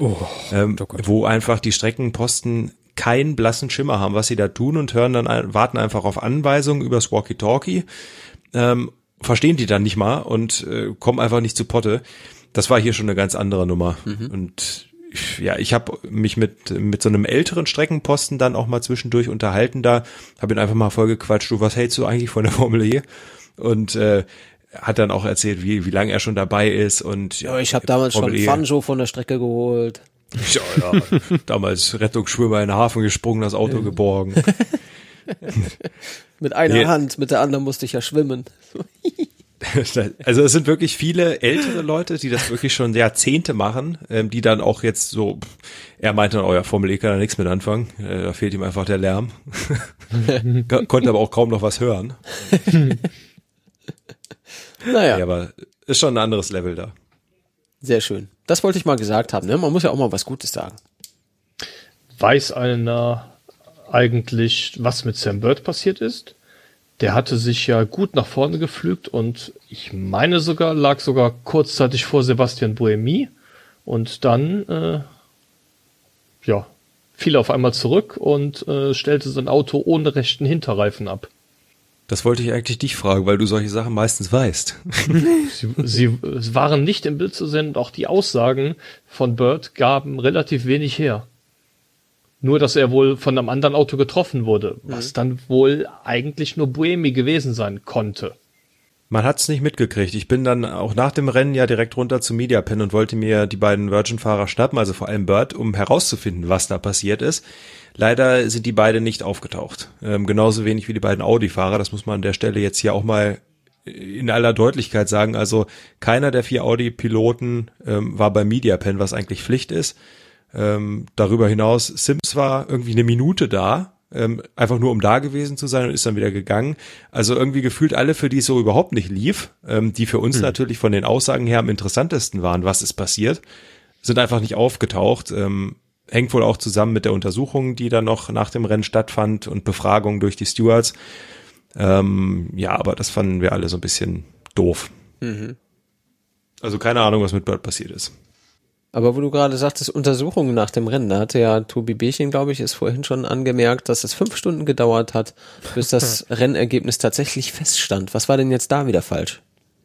S3: wo einfach die Streckenposten keinen blassen Schimmer haben, was sie da tun und warten einfach auf Anweisungen übers Walkie-Talkie, verstehen die dann nicht mal und kommen einfach nicht zu Potte. Das war hier schon eine ganz andere Nummer. Und ja, ich habe mich mit so einem älteren Streckenposten dann auch mal zwischendurch unterhalten da, habe ihn einfach mal vollgequatscht, du, was hältst du eigentlich von der Formel E? Und hat dann auch erzählt, wie lange er schon dabei ist und
S1: ja, ich habe damals schon Fangio von der Strecke geholt.
S3: Ja, damals Rettungsschwimmer in den Hafen gesprungen, das Auto geborgen.
S1: Mit einer Hand, mit der anderen musste ich ja schwimmen.
S3: Also es sind wirklich viele ältere Leute, die das wirklich schon Jahrzehnte machen, die dann auch jetzt so, er meinte dann, oh ja, Formel E kann da nichts mit anfangen, da fehlt ihm einfach der Lärm. Konnte aber auch kaum noch was hören.
S1: Naja.
S3: Ja, aber ist schon ein anderes Level da.
S1: Sehr schön. Das wollte ich mal gesagt haben, ne? Man muss ja auch mal was Gutes sagen.
S2: Weiß einer eigentlich, was mit Sam Bird passiert ist? Der hatte sich ja gut nach vorne gepflügt und ich meine lag sogar kurzzeitig vor Sebastian Buemi und dann fiel er auf einmal zurück und stellte sein Auto ohne rechten Hinterreifen ab.
S3: Das wollte ich eigentlich dich fragen, weil du solche Sachen meistens weißt.
S2: Sie waren nicht im Bild zu sehen und auch die Aussagen von Bird gaben relativ wenig her. Nur, dass er wohl von einem anderen Auto getroffen wurde, was dann wohl eigentlich nur Buemi gewesen sein konnte.
S3: Man hat's nicht mitgekriegt. Ich bin dann auch nach dem Rennen ja direkt runter zum Mediapen und wollte mir die beiden Virgin-Fahrer schnappen, also vor allem Bird, um herauszufinden, was da passiert ist. Leider sind die beiden nicht aufgetaucht. Genauso wenig wie die beiden Audi-Fahrer. Das muss man an der Stelle jetzt hier auch mal in aller Deutlichkeit sagen. Also keiner der 4 Audi-Piloten war beim Mediapen, was eigentlich Pflicht ist. Darüber hinaus, Sims war irgendwie eine Minute da, einfach nur um da gewesen zu sein und ist dann wieder gegangen. Also irgendwie gefühlt alle, für die es so überhaupt nicht lief, die für uns natürlich von den Aussagen her am interessantesten waren, was ist passiert, sind einfach nicht aufgetaucht. Hängt wohl auch zusammen mit der Untersuchung, die dann noch nach dem Rennen stattfand und Befragung durch die Stewards. Aber das fanden wir alle so ein bisschen doof. Also keine Ahnung, was mit Bird passiert ist.
S1: Aber wo du gerade sagtest, Untersuchungen nach dem Rennen, da hatte ja Tobi Bärchen, glaube ich, es vorhin schon angemerkt, dass es 5 Stunden gedauert hat, bis das Rennergebnis tatsächlich feststand. Was war denn jetzt da wieder falsch?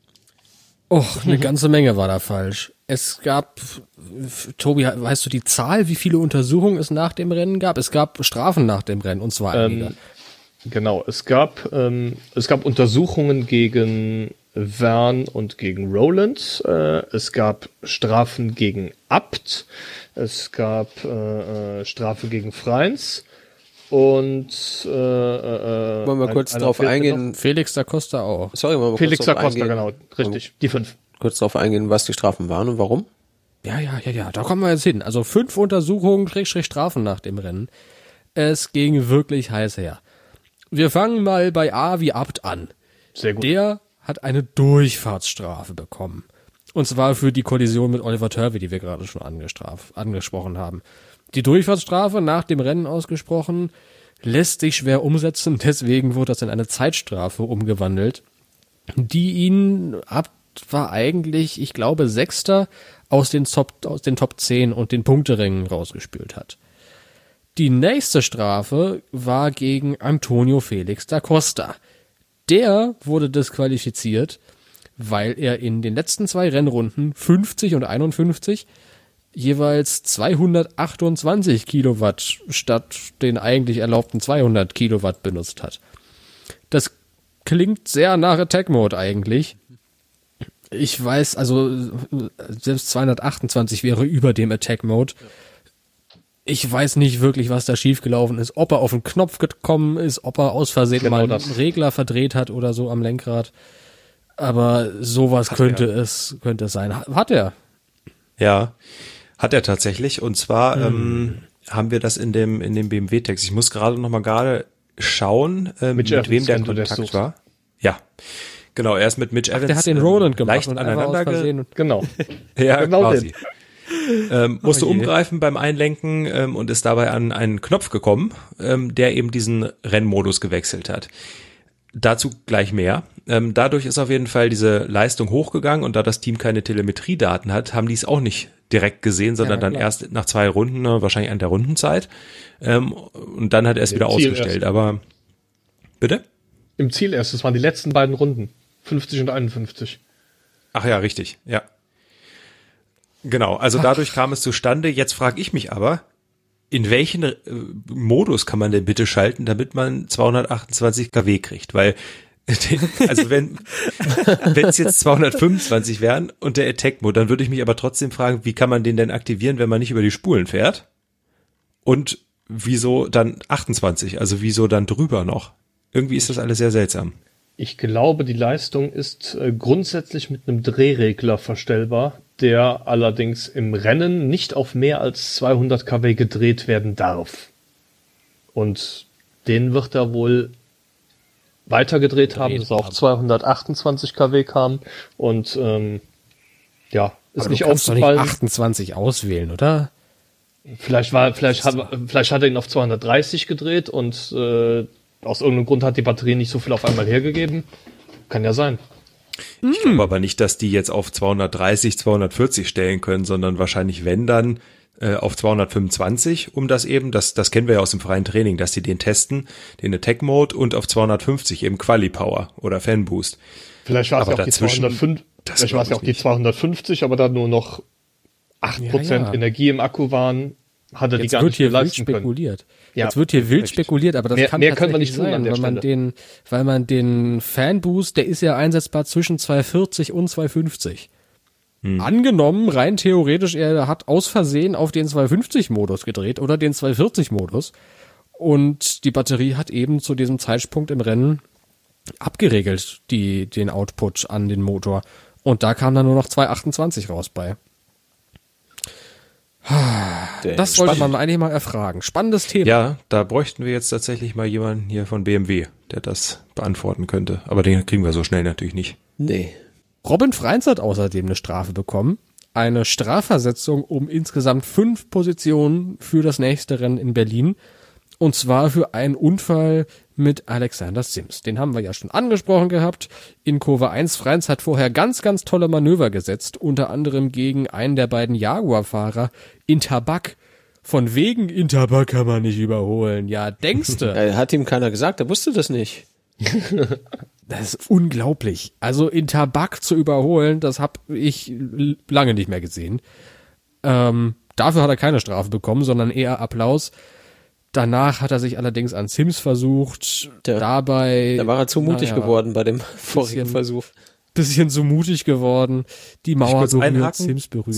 S4: Eine ganze Menge war da falsch. Es gab, Tobi, weißt du die Zahl, wie viele Untersuchungen es nach dem Rennen gab? Es gab Strafen nach dem Rennen, und zwar einige.
S2: Genau, es gab Untersuchungen gegen Verne und gegen Rowland. Es gab Strafen gegen Abt. Es gab Strafe gegen Freins. Und
S1: wollen wir kurz drauf eingehen?
S4: Felix da Costa auch.
S1: Sorry, wollen wir
S2: Felix
S1: kurz
S2: da Costa, genau, richtig. Die 5.
S1: Kurz drauf eingehen, was die Strafen waren und warum?
S4: Ja, da kommen wir jetzt hin. Also 5 Untersuchungen, Strafen nach dem Rennen. Es ging wirklich heiß her. Wir fangen mal bei A wie Abt an.
S2: Sehr gut.
S4: Der hat eine Durchfahrtsstrafe bekommen. Und zwar für die Kollision mit Oliver Turvey, die wir gerade schon angesprochen haben. Die Durchfahrtsstrafe nach dem Rennen ausgesprochen, lässt sich schwer umsetzen, deswegen wurde das in eine Zeitstrafe umgewandelt, die ihn war eigentlich, ich glaube, 6. aus den Top 10 und den Punkterängen rausgespült hat. Die nächste Strafe war gegen Antonio Felix da Costa. Der wurde disqualifiziert, weil er in den letzten 2 Rennrunden 50 und 51 jeweils 228 Kilowatt statt den eigentlich erlaubten 200 Kilowatt benutzt hat. Das klingt sehr nach Attack Mode eigentlich. Ich weiß, also selbst 228 wäre über dem Attack Mode. Ich weiß nicht wirklich, was da schiefgelaufen ist. Ob er auf den Knopf gekommen ist, ob er aus Versehen mal einen Regler verdreht hat oder so am Lenkrad. Aber sowas könnte es sein. Hat er?
S3: Ja, hat er tatsächlich. Und zwar haben wir das in dem BMW-Text. Ich muss gerade schauen, mit wem der Kontakt war. Ja, genau. Er ist mit Mitch Evans.
S4: Der hat den Roland gemacht
S3: leicht
S4: und
S3: aneinander
S4: versehen.
S2: Genau.
S3: Ja,
S2: genau
S3: quasi. Musste umgreifen beim Einlenken und ist dabei an einen Knopf gekommen, der eben diesen Rennmodus gewechselt hat. Dazu gleich mehr. Dadurch ist auf jeden Fall diese Leistung hochgegangen und da das Team keine Telemetriedaten hat, haben die es auch nicht direkt gesehen, sondern dann erst nach 2 Runden, wahrscheinlich an der Rundenzeit. Und dann hat er es wieder ausgestellt. Aber bitte?
S2: Im Ziel erst, das waren die letzten beiden Runden. 50 und 51.
S3: Ach ja, richtig, ja. Genau, also dadurch kam es zustande. Jetzt frage ich mich aber, in welchen Modus kann man denn bitte schalten, damit man 228 kW kriegt? Weil, also wenn es jetzt 225 wären und der Attack-Mode, dann würde ich mich aber trotzdem fragen, wie kann man den denn aktivieren, wenn man nicht über die Spulen fährt? Und wieso dann 28? Also wieso dann drüber noch? Irgendwie ist das alles sehr seltsam.
S2: Ich glaube, die Leistung ist grundsätzlich mit einem Drehregler verstellbar, der allerdings im Rennen nicht auf mehr als 200 kW gedreht werden darf. Und den wird er wohl weitergedreht haben, dass er auf 228 kW kam. Und ja, ist nicht aufgefallen.
S4: Doch nicht 28 auswählen, oder?
S2: Vielleicht hat er ihn auf 230 gedreht und aus irgendeinem Grund hat die Batterie nicht so viel auf einmal hergegeben. Kann ja sein.
S3: Ich glaube aber nicht, dass die jetzt auf 230, 240 stellen können, sondern wahrscheinlich, wenn dann, auf 225, um das eben, das kennen wir ja aus dem freien Training, dass die den testen, den Attack Mode und auf 250 eben Quali Power oder Fan Boost.
S2: Vielleicht war es ja auch die 250, vielleicht war es ja auch die 250, aber da nur noch 8% Energie im Akku waren, hat er die gar nicht mehr leisten können.
S4: Ja, jetzt wird hier wild spekuliert, aber das kann
S2: mehr können wir nicht tun an der
S4: Stelle. Weil man den Fan Boost, der ist ja einsetzbar zwischen 240 und 250. Angenommen, rein theoretisch, er hat aus Versehen auf den 250-Modus gedreht oder den 240-Modus und die Batterie hat eben zu diesem Zeitpunkt im Rennen abgeregelt, den Output an den Motor. Und da kam dann nur noch 228 raus bei. Das wollte man eigentlich mal erfragen. Spannendes Thema.
S3: Ja, da bräuchten wir jetzt tatsächlich mal jemanden hier von BMW, der das beantworten könnte. Aber den kriegen wir so schnell natürlich nicht.
S1: Nee.
S4: Robin Freins hat außerdem eine Strafe bekommen. Eine Strafversetzung um insgesamt 5 Positionen für das nächste Rennen in Berlin. Und zwar für einen Unfall mit Alexander Sims. Den haben wir ja schon angesprochen gehabt. In Kurve 1, Freins hat vorher ganz, ganz tolle Manöver gesetzt. Unter anderem gegen einen der beiden Jaguar-Fahrer, Interbac. Von wegen Interbac kann man nicht überholen. Ja, denkste.
S1: Hat ihm keiner gesagt, er wusste das nicht.
S4: Das ist unglaublich. Also Interbac zu überholen, das habe ich lange nicht mehr gesehen. Dafür hat er keine Strafe bekommen, sondern eher Applaus. Danach hat er sich allerdings an Sims versucht. Da war
S1: er zu mutig geworden bei dem vorigen Versuch.
S4: Bisschen zu mutig geworden. Die Mauer berührt, Sims berührt.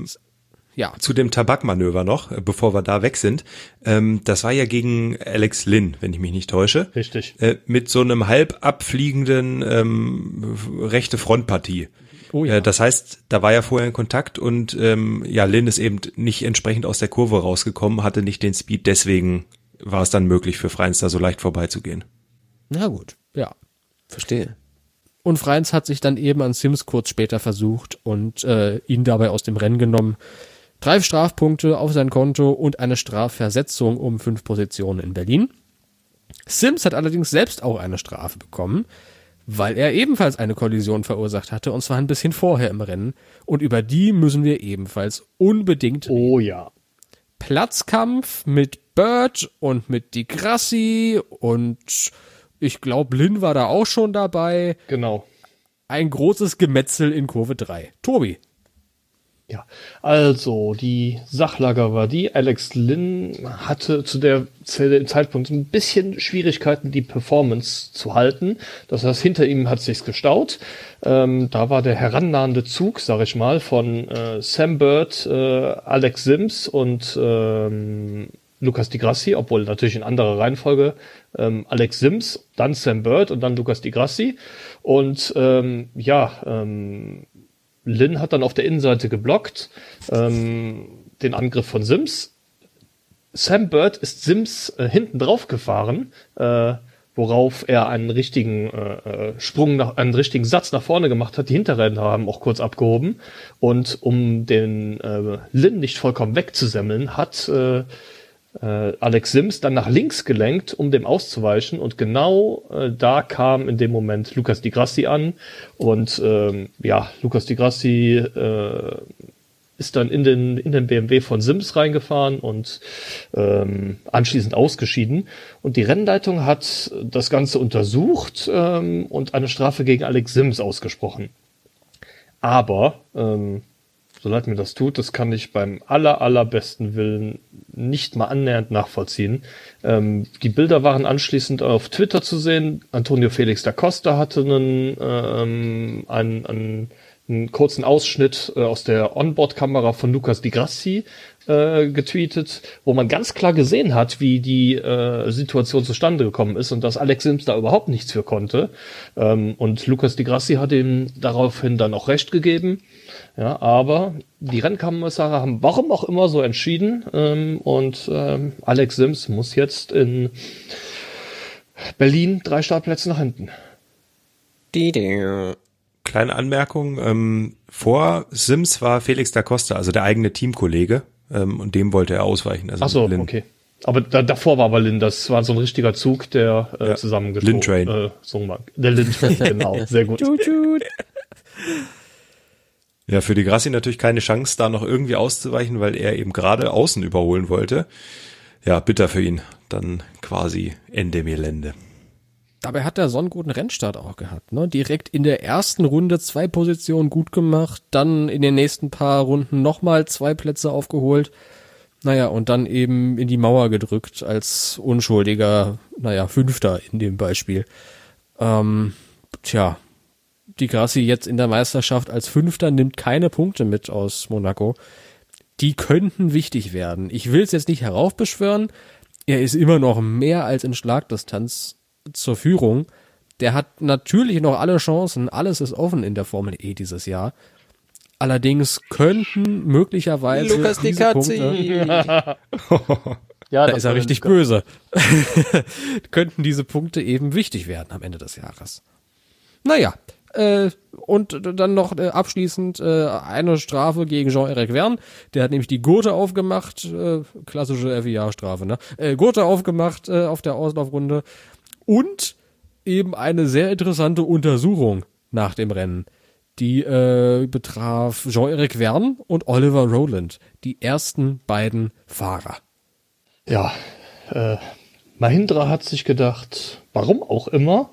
S3: Zu dem Tabakmanöver noch, bevor wir da weg sind. Das war ja gegen Alex Lynn, wenn ich mich nicht täusche.
S2: Richtig.
S3: Mit so einem halb abfliegenden rechte Frontpartie.
S4: Oh ja.
S3: Das heißt, da war ja vorher in Kontakt und Lynn ist eben nicht entsprechend aus der Kurve rausgekommen, hatte nicht den Speed, deswegen war es dann möglich für Freins da so leicht vorbeizugehen.
S4: Na gut, ja.
S1: Verstehe.
S4: Und Freins hat sich dann eben an Sims kurz später versucht und ihn dabei aus dem Rennen genommen. 3 Strafpunkte auf sein Konto und eine Strafversetzung um 5 Positionen in Berlin. Sims hat allerdings selbst auch eine Strafe bekommen, weil er ebenfalls eine Kollision verursacht hatte, und zwar ein bisschen vorher im Rennen. Und über die müssen wir ebenfalls unbedingt reden.
S2: Oh ja.
S4: Platzkampf mit Bird und mit Di Grassi und ich glaube, Lynn war da auch schon dabei.
S2: Genau.
S4: Ein großes Gemetzel in Kurve 3. Tobi.
S2: Ja, also die Sachlage war die, Alex Lynn hatte zu dem Zeitpunkt ein bisschen Schwierigkeiten, die Performance zu halten. Das heißt, hinter ihm hat sich's gestaut. Da war der herannahende Zug, sag ich mal, von Sam Bird, Alex Sims und Lucas Di Grassi, obwohl natürlich in anderer Reihenfolge. Alex Sims, dann Sam Bird und dann Lucas Di Grassi. Und Lynn hat dann auf der Innenseite geblockt, den Angriff von Sims. Sam Bird ist Sims hinten drauf gefahren, worauf er einen richtigen einen richtigen Satz nach vorne gemacht hat. Die Hinterräder haben auch kurz abgehoben. Und um den Lynn nicht vollkommen wegzusemmeln, hat Alex Sims dann nach links gelenkt, um dem auszuweichen, und genau da kam in dem Moment Lucas Di Grassi an und Lucas Di Grassi ist dann in den BMW von Sims reingefahren und anschließend ausgeschieden, und die Rennleitung hat das Ganze untersucht und eine Strafe gegen Alex Sims ausgesprochen. Aber so leid mir das tut, das kann ich beim allerbesten Willen nicht mal annähernd nachvollziehen. Die Bilder waren anschließend auf Twitter zu sehen. Antonio Felix da Costa hatte einen einen kurzen Ausschnitt aus der Onboard-Kamera von Lucas Di Grassi getweetet, wo man ganz klar gesehen hat, wie die Situation zustande gekommen ist und dass Alex Sims da überhaupt nichts für konnte. Und Lucas Di Grassi hat ihm daraufhin dann auch recht gegeben. Ja, aber die Rennkommissare haben warum auch immer so entschieden und Alex Sims muss jetzt in Berlin 3 Startplätze nach hinten.
S3: Kleine Anmerkung, vor Sims war Felix da Costa, also der eigene Teamkollege, und dem wollte er ausweichen. Also
S2: ach so, okay. Aber davor war aber Lynn, das war so ein richtiger Zug, der zusammengezogen.
S3: Lynn Train.
S2: Der Lynn Train, genau, sehr gut.
S3: Ja, für Di Grassi natürlich keine Chance, da noch irgendwie auszuweichen, weil er eben gerade außen überholen wollte. Ja, bitter für ihn. Dann quasi Ende Gelände.
S4: Dabei hat der so einen guten Rennstart auch gehabt, ne? Direkt in der ersten Runde 2 Positionen gut gemacht, dann in den nächsten paar Runden nochmal 2 Plätze aufgeholt. Naja, und dann eben in die Mauer gedrückt als unschuldiger, 5. in dem Beispiel. Di Grassi jetzt in der Meisterschaft als 5. nimmt keine Punkte mit aus Monaco. Die könnten wichtig werden. Ich will es jetzt nicht heraufbeschwören. Er ist immer noch mehr als in Schlagdistanz zur Führung. Der hat natürlich noch alle Chancen. Alles ist offen in der Formel E dieses Jahr. Allerdings könnten möglicherweise
S1: Lucas Di Grassi.
S4: Ja, da ist er richtig böse. Könnten diese Punkte eben wichtig werden am Ende des Jahres. Naja, und dann noch abschließend eine Strafe gegen Jean-Eric Verne. Der hat nämlich die Gurte aufgemacht, klassische FIA-Strafe, ne? Gurte aufgemacht auf der Auslaufrunde und eben eine sehr interessante Untersuchung nach dem Rennen. Die betraf Jean-Eric Verne und Oliver Rowland, die ersten beiden Fahrer.
S2: Ja, Mahindra hat sich gedacht, warum auch immer,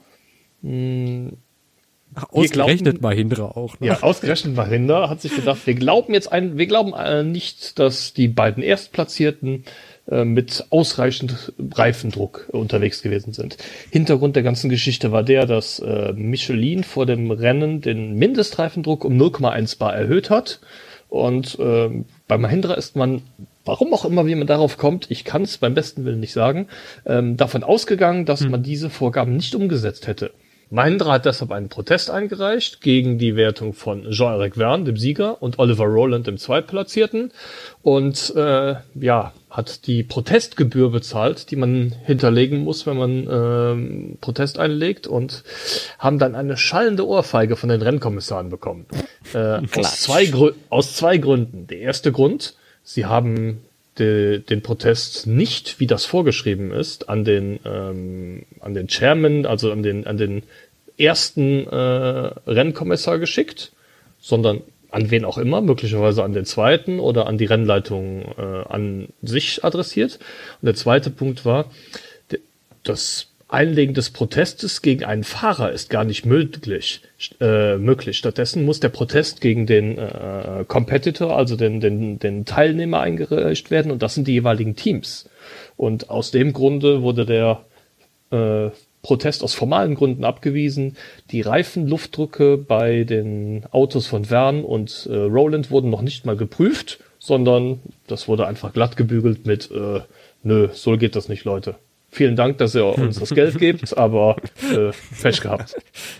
S4: ausgerechnet Mahindra auch. Ne?
S2: Ja, ausgerechnet Mahindra hat sich gedacht, wir glauben nicht, dass die beiden Erstplatzierten mit ausreichend Reifendruck unterwegs gewesen sind. Hintergrund der ganzen Geschichte war der, dass Michelin vor dem Rennen den Mindestreifendruck um 0,1 bar erhöht hat. Und bei Mahindra ist man, warum auch immer, wie man darauf kommt, ich kann es beim besten Willen nicht sagen, davon ausgegangen, dass man diese Vorgaben nicht umgesetzt hätte. Mahindra hat deshalb einen Protest eingereicht gegen die Wertung von Jean-Eric Verne, dem Sieger, und Oliver Rowland, dem Zweitplatzierten, und hat die Protestgebühr bezahlt, die man hinterlegen muss, wenn man Protest einlegt, und haben dann eine schallende Ohrfeige von den Rennkommissaren bekommen. Aus zwei Gründen. Der erste Grund: Sie haben den Protest nicht, wie das vorgeschrieben ist, an den Chairman, also an den ersten Rennkommissar geschickt, sondern an wen auch immer, möglicherweise an den zweiten oder an die Rennleitung an sich adressiert. Und der zweite Punkt war, das Einlegen des Protestes gegen einen Fahrer ist gar nicht möglich. Stattdessen muss der Protest gegen den Competitor, also den Teilnehmer, eingereicht werden, und das sind die jeweiligen Teams. Und aus dem Grunde wurde der Protest aus formalen Gründen abgewiesen. Die Reifenluftdrücke bei den Autos von Verne und Rowland wurden noch nicht mal geprüft, sondern das wurde einfach glatt gebügelt mit nö, so geht das nicht, Leute. Vielen Dank, dass ihr uns das Geld gebt, aber Pech gehabt.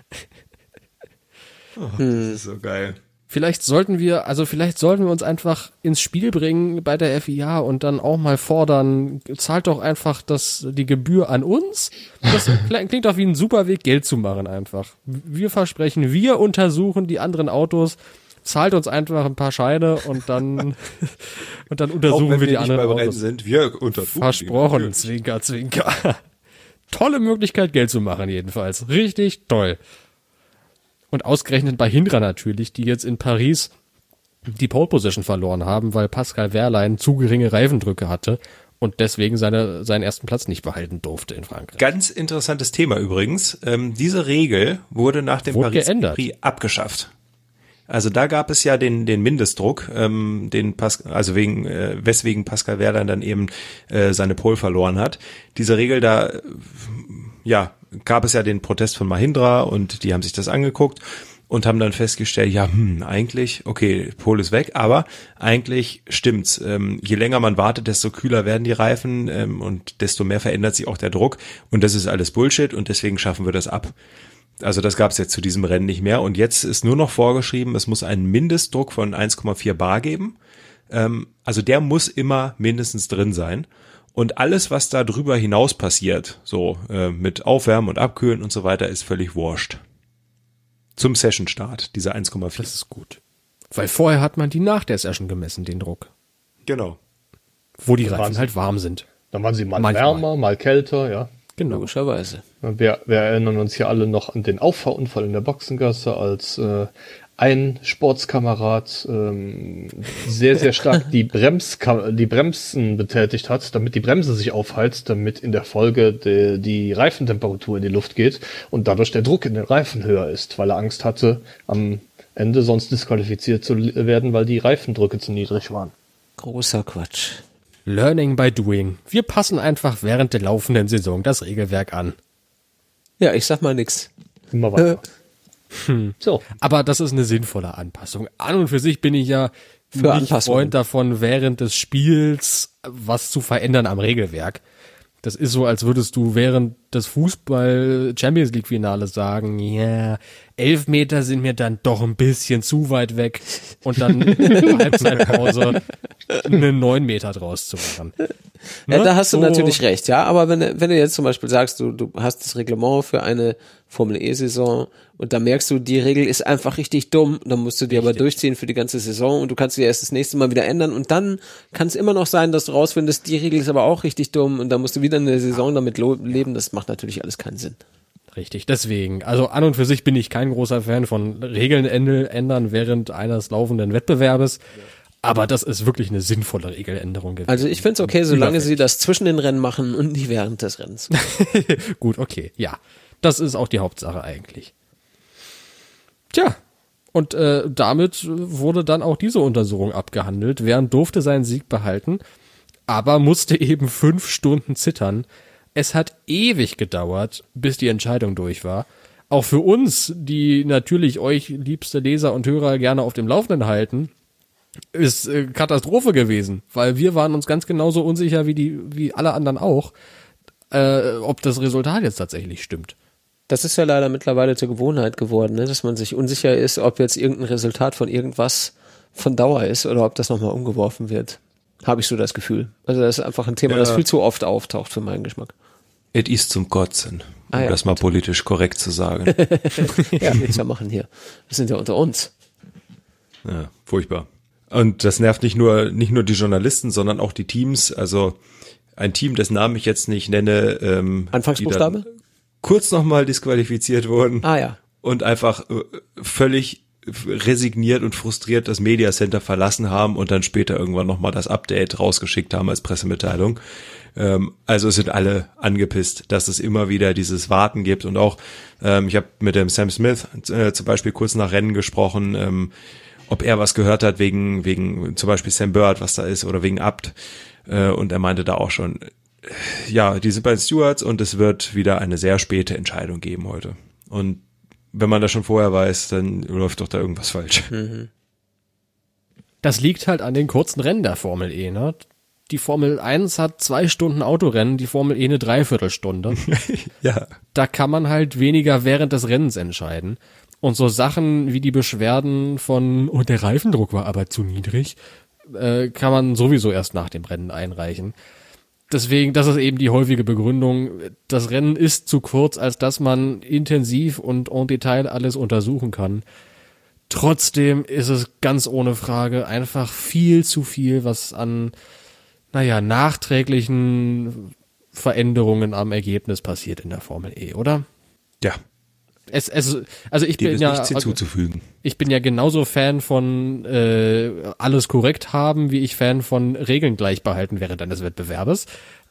S3: Oh, das ist so geil.
S4: Vielleicht sollten wir uns einfach ins Spiel bringen bei der FIA und dann auch mal fordern, zahlt doch einfach die Gebühr an uns. Das klingt doch wie ein super Weg, Geld zu machen einfach. Wir versprechen, wir untersuchen die anderen Autos, zahlt uns einfach ein paar Scheine und dann untersuchen wir die anderen Autos.
S3: Wir untersuchen.
S4: Versprochen, Zwinker, Zwinker. Tolle Möglichkeit, Geld zu machen jedenfalls. Richtig toll. Und ausgerechnet bei Mahindra natürlich, die jetzt in Paris die Pole Position verloren haben, weil Pascal Wehrlein zu geringe Reifendrücke hatte und deswegen seinen ersten Platz nicht behalten durfte in Frankreich.
S3: Ganz interessantes Thema übrigens. Diese Regel wurde nach dem Paris Grand Prix abgeschafft. Also da gab es ja den Mindestdruck, weswegen Pascal Wehrlein dann eben seine Pole verloren hat. Diese Regel gab es ja den Protest von Mahindra und die haben sich das angeguckt und haben dann festgestellt, ja, eigentlich, okay, Pole ist weg, aber eigentlich stimmt's. Je länger man wartet, desto kühler werden die Reifen und desto mehr verändert sich auch der Druck und das ist alles Bullshit und deswegen schaffen wir das ab. Also das gab's jetzt zu diesem Rennen nicht mehr und jetzt ist nur noch vorgeschrieben, es muss einen Mindestdruck von 1,4 bar geben. Also der muss immer mindestens drin sein. Und alles, was da drüber hinaus passiert, so mit Aufwärmen und Abkühlen und so weiter, ist völlig wurscht. Zum Session-Start, diese 1,4.
S4: Das ist gut. Weil vorher hat man die nach der Session gemessen, den Druck.
S3: Genau.
S4: Wo die Reifen halt warm sind.
S2: Dann waren sie mal wärmer, mal kälter, ja.
S1: Genau. Logischerweise.
S2: Wir erinnern uns hier alle noch an den Auffahrunfall in der Boxengasse, als ein Sportskamerad sehr, sehr stark die Bremsen betätigt hat, damit die Bremse sich aufheizt, damit in der Folge die Reifentemperatur in die Luft geht und dadurch der Druck in den Reifen höher ist, weil er Angst hatte, am Ende sonst disqualifiziert zu werden, weil die Reifendrücke zu niedrig waren.
S1: Großer Quatsch.
S4: Learning by doing. Wir passen einfach während der laufenden Saison das Regelwerk an.
S1: Ja, ich sag mal nix.
S2: Immer weiter.
S4: So. Aber das ist eine sinnvolle Anpassung. An und für sich bin ich ja nicht Freund davon, während des Spiels was zu verändern am Regelwerk. Das ist so, als würdest du während des Fußball-Champions-League-Finales sagen, ja, 11 Meter sind mir dann doch ein bisschen zu weit weg und dann in der Halbzeitpause eine 9 Meter draus zu machen.
S1: Ja, da hast du natürlich recht, ja, aber wenn du jetzt zum Beispiel sagst, du hast das Reglement für eine Formel-E-Saison und da merkst du, die Regel ist einfach richtig dumm, dann musst du die aber durchziehen für die ganze Saison und du kannst sie erst das nächste Mal wieder ändern und dann kann es immer noch sein, dass du rausfindest, die Regel ist aber auch richtig dumm und dann musst du wieder eine Saison damit leben, das macht natürlich alles keinen Sinn.
S4: Richtig, deswegen, also an und für sich bin ich kein großer Fan von Regeln ändern während eines laufenden Wettbewerbes. Aber das ist wirklich eine sinnvolle Regeländerung gewesen.
S1: Also ich finde es okay, solange sie das zwischen den Rennen machen und nicht während des Rennens.
S4: Gut, okay, ja. Das ist auch die Hauptsache eigentlich. Tja, und damit wurde dann auch diese Untersuchung abgehandelt. Bernd durfte seinen Sieg behalten, aber musste eben 5 Stunden zittern. Es hat ewig gedauert, bis die Entscheidung durch war. Auch für uns, die natürlich euch, liebste Leser und Hörer, gerne auf dem Laufenden halten, ist Katastrophe gewesen, weil wir waren uns ganz genauso unsicher wie alle anderen auch, ob das Resultat jetzt tatsächlich stimmt.
S1: Das ist ja leider mittlerweile zur Gewohnheit geworden, ne? Dass man sich unsicher ist, ob jetzt irgendein Resultat von irgendwas von Dauer ist oder ob das nochmal umgeworfen wird. Habe ich so das Gefühl. Also das ist einfach ein Thema, das viel zu oft auftaucht für meinen Geschmack.
S3: Es ist zum Kotzen, um das mal politisch korrekt zu sagen.
S1: Ja, nichts mehr machen hier. Wir sind ja unter uns.
S3: Ja, furchtbar. Und das nervt nicht nur die Journalisten, sondern auch die Teams. Also ein Team, dessen Namen ich jetzt nicht nenne,
S1: Anfangsbuchstabe?
S3: Die dann kurz nochmal disqualifiziert wurden.
S1: Ah ja.
S3: Und einfach völlig resigniert und frustriert das Media Center verlassen haben und dann später irgendwann nochmal das Update rausgeschickt haben als Pressemitteilung. Also es sind alle angepisst, dass es immer wieder dieses Warten gibt. Und auch, ich habe mit dem Sam Smith zum Beispiel kurz nach Rennen gesprochen, ob er was gehört hat wegen zum Beispiel Sam Bird, was da ist, oder wegen Abt. Und er meinte da auch schon, ja, die sind bei den Stewards und es wird wieder eine sehr späte Entscheidung geben heute. Und wenn man das schon vorher weiß, dann läuft doch da irgendwas falsch.
S1: Mhm.
S4: Das liegt halt an den kurzen Rennen der Formel E, ne? Die Formel 1 hat 2 Stunden Autorennen, die Formel E eine Dreiviertelstunde.
S3: Ja.
S4: Da kann man halt weniger während des Rennens entscheiden. Und so Sachen wie die Beschwerden von, oh, der Reifendruck war aber zu niedrig, kann man sowieso erst nach dem Rennen einreichen. Deswegen, das ist eben die häufige Begründung, das Rennen ist zu kurz, als dass man intensiv und en Detail alles untersuchen kann. Trotzdem ist es ganz ohne Frage einfach viel zu viel, was an, nachträglichen Veränderungen am Ergebnis passiert in der Formel E, oder?
S3: Ja.
S4: Also ich bin ja
S3: nichts hinzuzufügen.
S4: Ich bin ja genauso Fan von alles korrekt haben, wie ich Fan von Regeln gleich behalten während eines Wettbewerbes.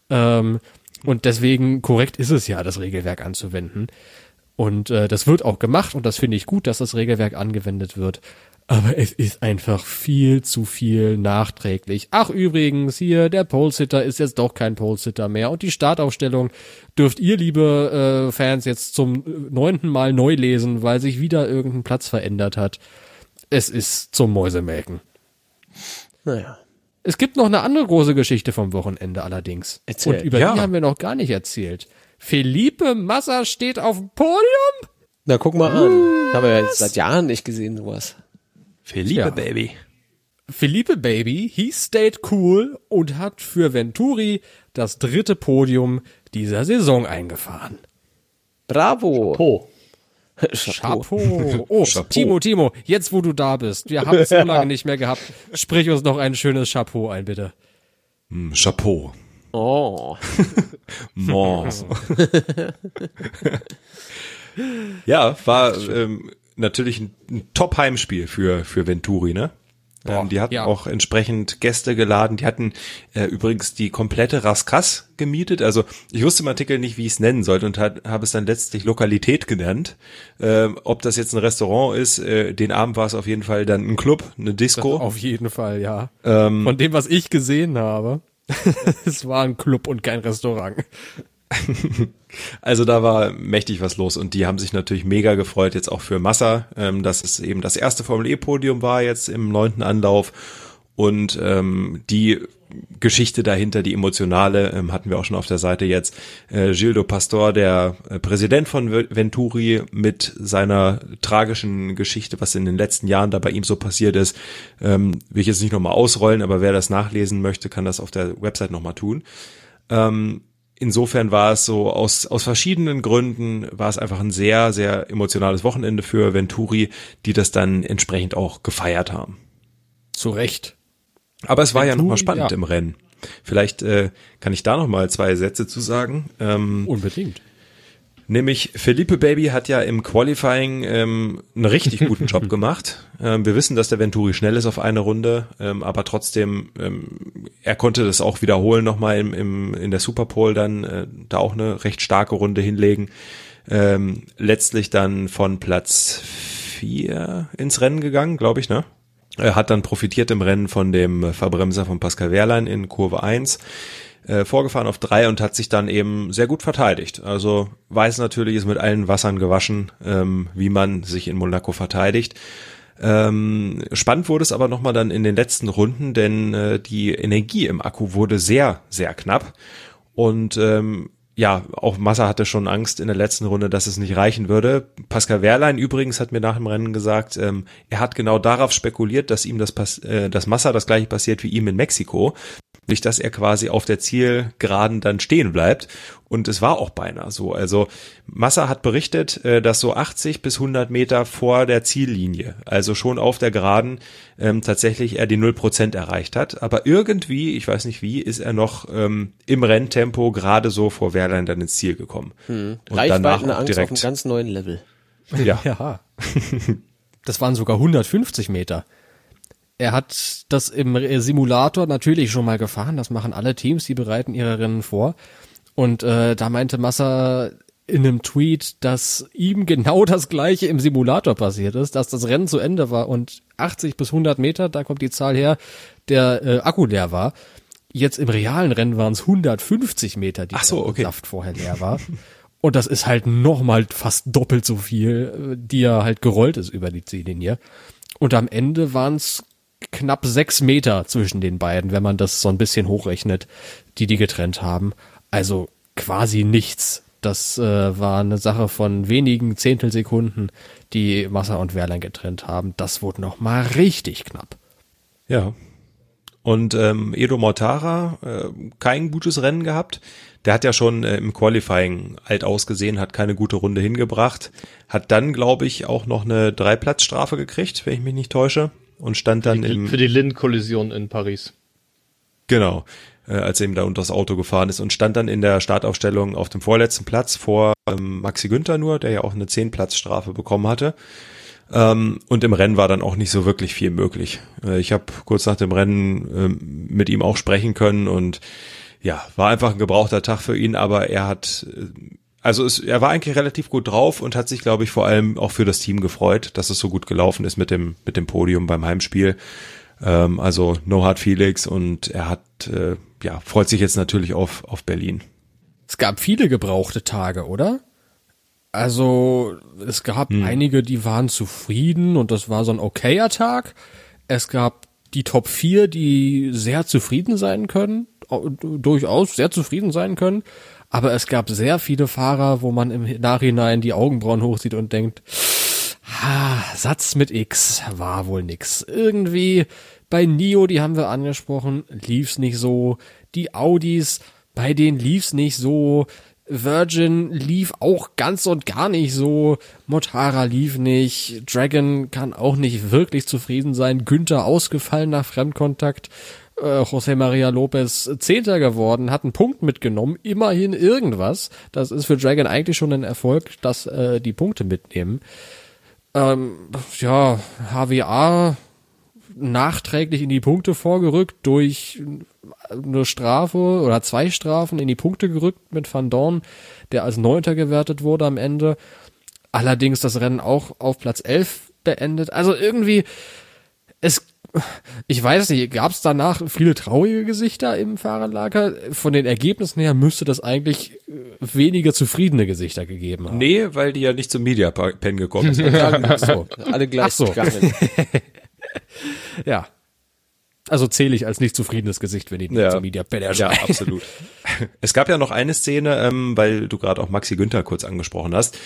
S4: Und deswegen korrekt ist es ja, das Regelwerk anzuwenden. Und das wird auch gemacht und das finde ich gut, dass das Regelwerk angewendet wird. Aber es ist einfach viel zu viel nachträglich. Ach übrigens, hier, der Pole-Sitter ist jetzt doch kein Pole-Sitter mehr. Und die Startaufstellung dürft ihr, liebe Fans, jetzt zum 9. Mal neu lesen, weil sich wieder irgendein Platz verändert hat. Es ist zum Mäusemelken.
S1: Naja.
S4: Es gibt noch eine andere große Geschichte vom Wochenende allerdings.
S1: Erzähl.
S4: Und über die haben wir noch gar nicht erzählt. Felipe Massa steht auf dem Podium?
S1: Na, guck mal an. Haben wir ja jetzt seit Jahren nicht gesehen, sowas.
S3: Felipe Baby.
S4: Felipe Baby, he stayed cool und hat für Venturi das 3. Podium dieser Saison eingefahren.
S1: Bravo.
S4: Chapeau. Oh,
S3: Chapeau.
S4: Timo, jetzt wo du da bist, wir haben es so lange nicht mehr gehabt, sprich uns noch ein schönes Chapeau ein, bitte.
S3: Chapeau.
S1: Oh.
S3: Mons. Ja, war natürlich ein Top-Heimspiel für Venturi, ne? Die hatten auch entsprechend Gäste geladen. Die hatten übrigens die komplette Raskas gemietet. Also ich wusste im Artikel nicht, wie ich es nennen sollte und habe es dann letztlich Lokalität genannt. Ob das jetzt ein Restaurant ist, den Abend war es auf jeden Fall dann ein Club, eine Disco.
S4: Auf jeden Fall, ja. Von dem, was ich gesehen habe, es war ein Club und kein Restaurant.
S3: Also da war mächtig was los und die haben sich natürlich mega gefreut, jetzt auch für Massa, dass es eben das erste Formel-E-Podium war jetzt im 9. Anlauf und die Geschichte dahinter, die emotionale, hatten wir auch schon auf der Seite jetzt. Gildo Pastor, der Präsident von Venturi, mit seiner tragischen Geschichte, was in den letzten Jahren da bei ihm so passiert ist, will ich jetzt nicht nochmal ausrollen, aber wer das nachlesen möchte, kann das auf der Website nochmal tun. Insofern war es so, aus verschiedenen Gründen war es einfach ein sehr, sehr emotionales Wochenende für Venturi, die das dann entsprechend auch gefeiert haben.
S4: Zu Recht.
S3: Aber es war Venturi, ja nochmal spannend
S4: ja.
S3: Im Rennen. Vielleicht kann ich da nochmal 2 Sätze zu sagen.
S4: Unbedingt.
S3: Nämlich Felipe Baby hat ja im Qualifying einen richtig guten Job gemacht. Wir wissen, dass der Venturi schnell ist auf eine Runde, aber trotzdem, er konnte das auch wiederholen nochmal in der Superpole dann da auch eine recht starke Runde hinlegen. Letztlich dann von Platz 4 ins Rennen gegangen, glaube ich, ne? Er hat dann profitiert im Rennen von dem Verbremser von Pascal Wehrlein in Kurve 1. Vorgefahren auf 3 und hat sich dann eben sehr gut verteidigt. Also weiß natürlich, ist mit allen Wassern gewaschen, wie man sich in Monaco verteidigt. Spannend wurde es aber nochmal dann in den letzten Runden, denn die Energie im Akku wurde sehr, sehr knapp. Und auch Massa hatte schon Angst in der letzten Runde, dass es nicht reichen würde. Pascal Wehrlein übrigens hat mir nach dem Rennen gesagt, er hat genau darauf spekuliert, dass ihm dass Massa das gleiche passiert wie ihm in Mexiko. Nicht, dass er quasi auf der Zielgeraden dann stehen bleibt. Und es war auch beinahe so. Also Massa hat berichtet, dass so 80 bis 100 Meter vor der Ziellinie, also schon auf der Geraden, tatsächlich er die 0% erreicht hat. Aber irgendwie, ich weiß nicht wie, ist er noch im Renntempo gerade so vor Wehrlein dann ins Ziel gekommen. Und danach auch
S1: Angst
S3: direkt
S1: auf einem ganz neuen Level.
S3: Ja.
S4: Das waren sogar 150 Meter. Er hat das im Simulator natürlich schon mal gefahren, das machen alle Teams, die bereiten ihre Rennen vor. Und da meinte Massa in einem Tweet, dass ihm genau das Gleiche im Simulator passiert ist, dass das Rennen zu Ende war und 80 bis 100 Meter, da kommt die Zahl her, der Akku leer war. Jetzt im realen Rennen waren es 150 Meter, die der Saft vorher leer war. Und das ist halt nochmal fast doppelt so viel, die ja halt gerollt ist über die Ziellinie. Und am Ende waren es knapp 6 Meter zwischen den beiden, wenn man das so ein bisschen hochrechnet, die getrennt haben. Also quasi nichts. Das war eine Sache von wenigen Zehntelsekunden, die Massa und Wehrlein getrennt haben. Das wurde noch mal richtig knapp.
S3: Ja. Und Edo Mortara, kein gutes Rennen gehabt. Der hat ja schon im Qualifying alt ausgesehen, hat keine gute Runde hingebracht. Hat dann, glaube ich, auch noch eine 3-Platz-Strafe gekriegt, wenn ich mich nicht täusche. Und stand dann
S2: für die Lind-Kollision in Paris.
S3: Genau, als er eben da unter das Auto gefahren ist und stand dann in der Startaufstellung auf dem vorletzten Platz vor Maxi Günther nur, der ja auch eine 10-Platz-Strafe bekommen hatte. Und im Rennen war dann auch nicht so wirklich viel möglich. Ich habe kurz nach dem Rennen mit ihm auch sprechen können und ja, war einfach ein gebrauchter Tag für ihn, aber er hat also er war eigentlich relativ gut drauf und hat sich, glaube ich, vor allem auch für das Team gefreut, dass es so gut gelaufen ist mit dem Podium beim Heimspiel. Also no hard feelings und er hat, freut sich jetzt natürlich auf Berlin.
S4: Es gab viele gebrauchte Tage, oder? Also es gab einige, die waren zufrieden und das war so ein okayer Tag. Es gab die Top 4, die sehr zufrieden sein können, durchaus sehr zufrieden sein können. Aber es gab sehr viele Fahrer, wo man im Nachhinein die Augenbrauen hochzieht und denkt, Satz mit X war wohl nix. Irgendwie bei NIO, die haben wir angesprochen, lief's nicht so. Die Audis, bei denen lief's nicht so. Virgin lief auch ganz und gar nicht so. Mortara lief nicht. Dragon kann auch nicht wirklich zufrieden sein. Günther ausgefallen nach Fremdkontakt. José María López 10. geworden, hat einen Punkt mitgenommen. Immerhin irgendwas. Das ist für Dragon eigentlich schon ein Erfolg, dass die Punkte mitnehmen. HWA nachträglich in die Punkte vorgerückt durch eine Strafe oder 2 Strafen in die Punkte gerückt mit Van Dorn, der als 9. gewertet wurde am Ende. Allerdings das Rennen auch auf Platz 11 beendet. Also irgendwie, ich weiß nicht, gab es danach viele traurige Gesichter im Fahrerlager? Von den Ergebnissen her müsste das eigentlich weniger zufriedene Gesichter gegeben haben.
S3: Nee, weil die ja nicht zum Media Pen gekommen sind.
S1: So, alle gleich gegangen.
S4: Ja. Also zähle ich als nicht zufriedenes Gesicht, wenn die nicht zum Media Pen erscheinen.
S3: Ja, absolut. Es gab ja noch eine Szene, weil du gerade auch Maxi Günther kurz angesprochen hast.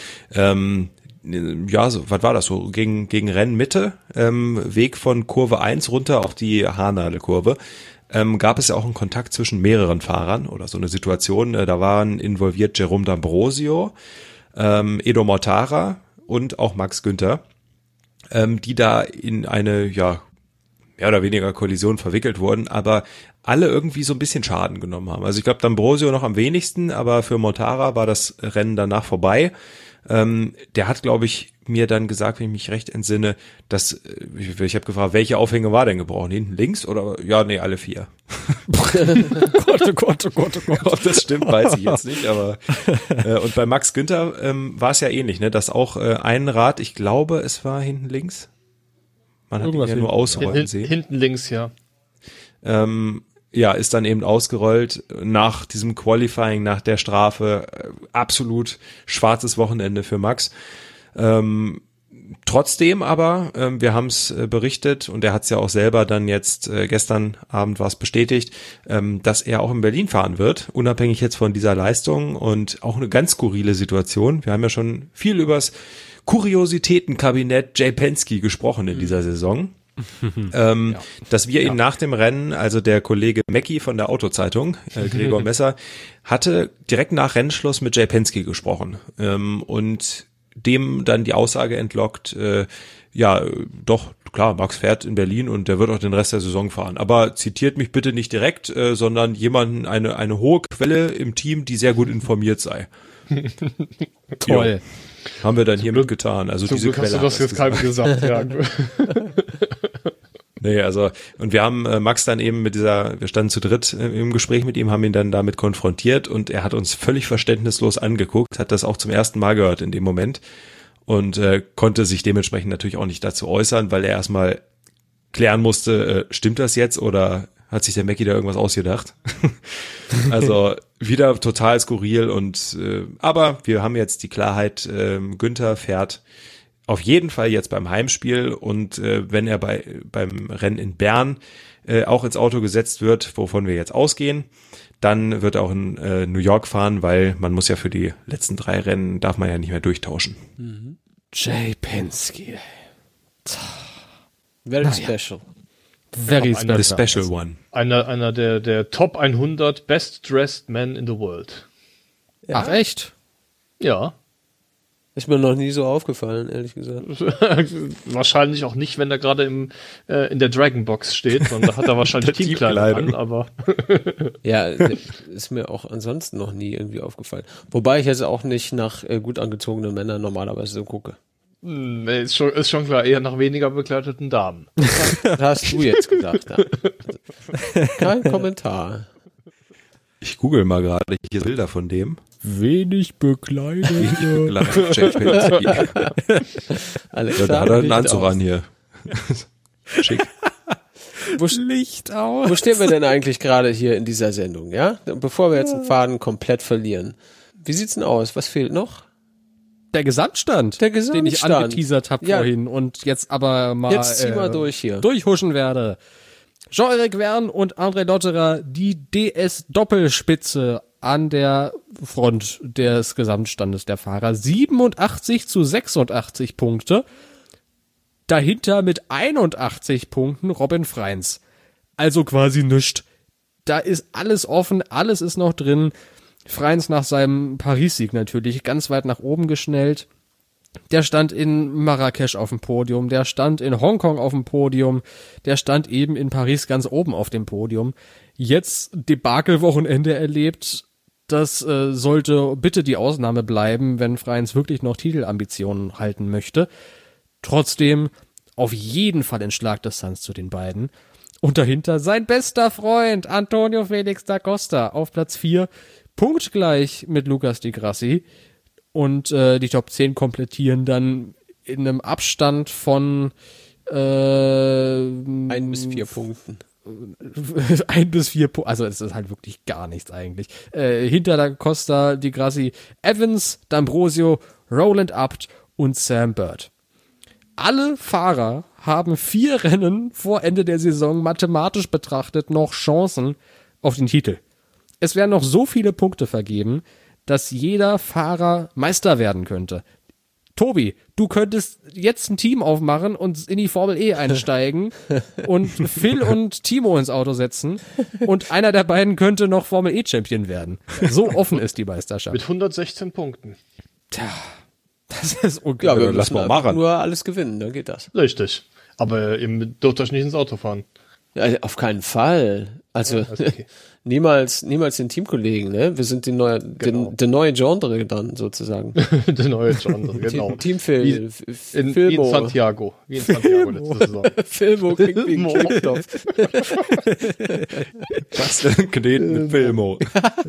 S3: Was war das so? Gegen Rennmitte, Weg von Kurve 1 runter auf die Haarnadelkurve, gab es ja auch einen Kontakt zwischen mehreren Fahrern oder so eine Situation. Da waren involviert Jerome D'Ambrosio, Edo Mortara und auch Max Günther, die da in eine, mehr oder weniger Kollision verwickelt wurden, aber alle irgendwie so ein bisschen Schaden genommen haben. Also ich glaube, D'Ambrosio noch am wenigsten, aber für Mortara war das Rennen danach vorbei. Der hat, glaube ich, mir dann gesagt, wenn ich mich recht entsinne, dass, ich habe gefragt, welche Aufhänge war denn gebrochen? Hinten links oder? Ja, nee, alle 4.
S4: Gott.
S3: Ob das stimmt, weiß ich jetzt nicht, aber und bei Max Günther war es ja ähnlich, ne, dass auch ein Rad, ich glaube, es war hinten links. Man hat ihn ja nur ausrollen sehen.
S2: Hinten links, ja.
S3: Ist dann eben ausgerollt nach diesem Qualifying, nach der Strafe. Absolut schwarzes Wochenende für Max. Trotzdem aber, wir haben es berichtet und er hat es ja auch selber dann jetzt, gestern Abend war es bestätigt, dass er auch in Berlin fahren wird, unabhängig jetzt von dieser Leistung und auch eine ganz skurrile Situation. Wir haben ja schon viel übers Kuriositätenkabinett Jay Penske gesprochen in dieser Saison. Dass wir ihn nach dem Rennen, also der Kollege Mackie von der Autozeitung, Gregor Messer, hatte direkt nach Rennschluss mit Jay Penske gesprochen und dem dann die Aussage entlockt, doch, klar, Max fährt in Berlin und der wird auch den Rest der Saison fahren. Aber zitiert mich bitte nicht direkt, sondern jemanden, eine hohe Quelle im Team, die sehr gut informiert sei.
S4: Toll.
S3: Ja, haben wir dann hiermit getan. Also diese Quelle.
S2: Hast du das jetzt keinem gesagt, ja.
S3: Nee, also, und wir haben Max dann eben wir standen zu dritt im Gespräch mit ihm, haben ihn dann damit konfrontiert und er hat uns völlig verständnislos angeguckt, hat das auch zum ersten Mal gehört in dem Moment und konnte sich dementsprechend natürlich auch nicht dazu äußern, weil er erstmal klären musste, stimmt das jetzt oder hat sich der Mackie da irgendwas ausgedacht? Also wieder total skurril und aber wir haben jetzt die Klarheit, Günther fährt auf jeden Fall jetzt beim Heimspiel und wenn er beim Rennen in Bern auch ins Auto gesetzt wird, wovon wir jetzt ausgehen, dann wird er auch in New York fahren, weil man muss ja für die letzten 3 Rennen, darf man ja nicht mehr durchtauschen.
S4: Mhm. Jay Penske.
S1: Very special.
S4: Very special.
S3: The special one.
S2: Einer der Top 100 Best Dressed Men in the World.
S4: Ja. Ach, echt?
S2: Ja.
S1: Ist mir noch nie so aufgefallen, ehrlich gesagt.
S2: Wahrscheinlich auch nicht, wenn er gerade in der Dragonbox steht, sondern da hat er wahrscheinlich Teamkleidung an, aber
S1: ja, ist mir auch ansonsten noch nie irgendwie aufgefallen. Wobei ich jetzt auch nicht nach gut angezogenen Männern normalerweise so gucke.
S2: Nee, ist schon klar, eher nach weniger bekleideten Damen.
S1: Das hast du jetzt gesagt, ja. Kein Kommentar.
S3: Ich google mal gerade hier Bilder von dem.
S4: Wenig bekleidet.
S1: Alexa,
S3: da hat er einen Anzug an hier. Schick.
S4: Licht aus.
S1: Wo stehen wir denn eigentlich gerade hier in dieser Sendung, ja? Bevor wir jetzt den Faden komplett verlieren. Wie sieht's denn aus? Was fehlt noch?
S4: Der Gesamtstand, den ich angeteasert habe vorhin und jetzt aber mal,
S1: jetzt zieh mal durch hier.
S4: Durchhuschen werde. Jean-Eric Verne und André Lotterer, die DS-Doppelspitze an der Front des Gesamtstandes der Fahrer. 87-86 Punkte. Dahinter mit 81 Punkten Robin Freins. Also quasi nischt. Da ist alles offen, alles ist noch drin. Freins nach seinem Paris-Sieg natürlich ganz weit nach oben geschnellt. Der stand in Marrakesch auf dem Podium, der stand in Hongkong auf dem Podium, der stand eben in Paris ganz oben auf dem Podium. Jetzt Debakelwochenende erlebt. Das sollte bitte die Ausnahme bleiben, wenn Freins wirklich noch Titelambitionen halten möchte. Trotzdem auf jeden Fall in Schlagdistanz zu den beiden. Und dahinter sein bester Freund Antonio Felix da Costa auf Platz 4, punktgleich mit Lucas Di Grassi. Und die Top 10 komplettieren dann in einem Abstand von
S1: 1 bis 4 Punkten.
S4: 1 bis 4 Punkte, also es ist halt wirklich gar nichts eigentlich. Hinter da Costa, Di Grassi, Evans, D'Ambrosio, Roland Abt und Sam Bird. Alle Fahrer haben 4 Rennen vor Ende der Saison mathematisch betrachtet noch Chancen auf den Titel. Es werden noch so viele Punkte vergeben, dass jeder Fahrer Meister werden könnte. Tobi, du könntest jetzt ein Team aufmachen und in die Formel E einsteigen und Phil und Timo ins Auto setzen und einer der beiden könnte noch Formel E Champion werden. So offen ist die Meisterschaft.
S2: Mit 116 Punkten.
S4: Tja, das ist unglaublich.
S1: Ja, wir lassen mal machen. Nur alles gewinnen, dann geht das.
S2: Richtig. Aber ihr dürft euch nicht ins Auto fahren.
S1: Ja, auf keinen Fall. Also okay. niemals den Teamkollegen, ne? Wir sind der neue Genre dann sozusagen.
S2: Der neue Genre, genau.
S1: Teamfilm.
S2: Wie in Santiago. Wie in Santiago letzte Saison.
S1: Filmo klingt wie ein Knopf.
S3: Was denn? Kneten mit Filmo.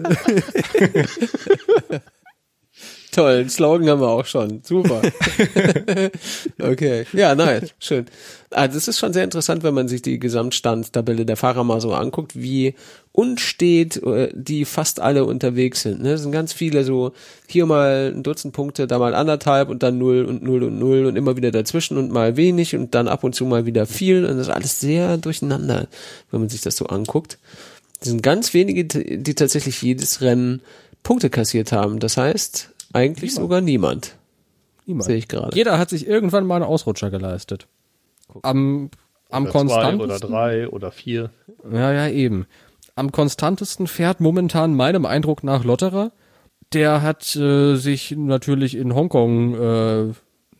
S1: Toll, den Slogan haben wir auch schon. Super. Okay. Ja, nice. Schön. Also das ist schon sehr interessant, wenn man sich die Gesamtstandstabelle der Fahrer mal so anguckt, wie unstet die fast alle unterwegs sind. Ne? Es sind ganz viele so, hier mal ein Dutzend Punkte, da mal 1,5 und dann 0 und 0 und 0 und immer wieder dazwischen und mal wenig und dann ab und zu mal wieder viel. Und das ist alles sehr durcheinander, wenn man sich das so anguckt. Es sind ganz wenige, die tatsächlich jedes Rennen Punkte kassiert haben. Das heißt, eigentlich sogar niemand. Sehe ich gerade.
S4: Jeder hat sich irgendwann mal einen Ausrutscher geleistet. Am konstantesten.
S2: 2 oder 3 oder 4.
S4: Ja, eben. Am konstantesten fährt momentan meinem Eindruck nach Lotterer. Der hat sich natürlich in Hongkong,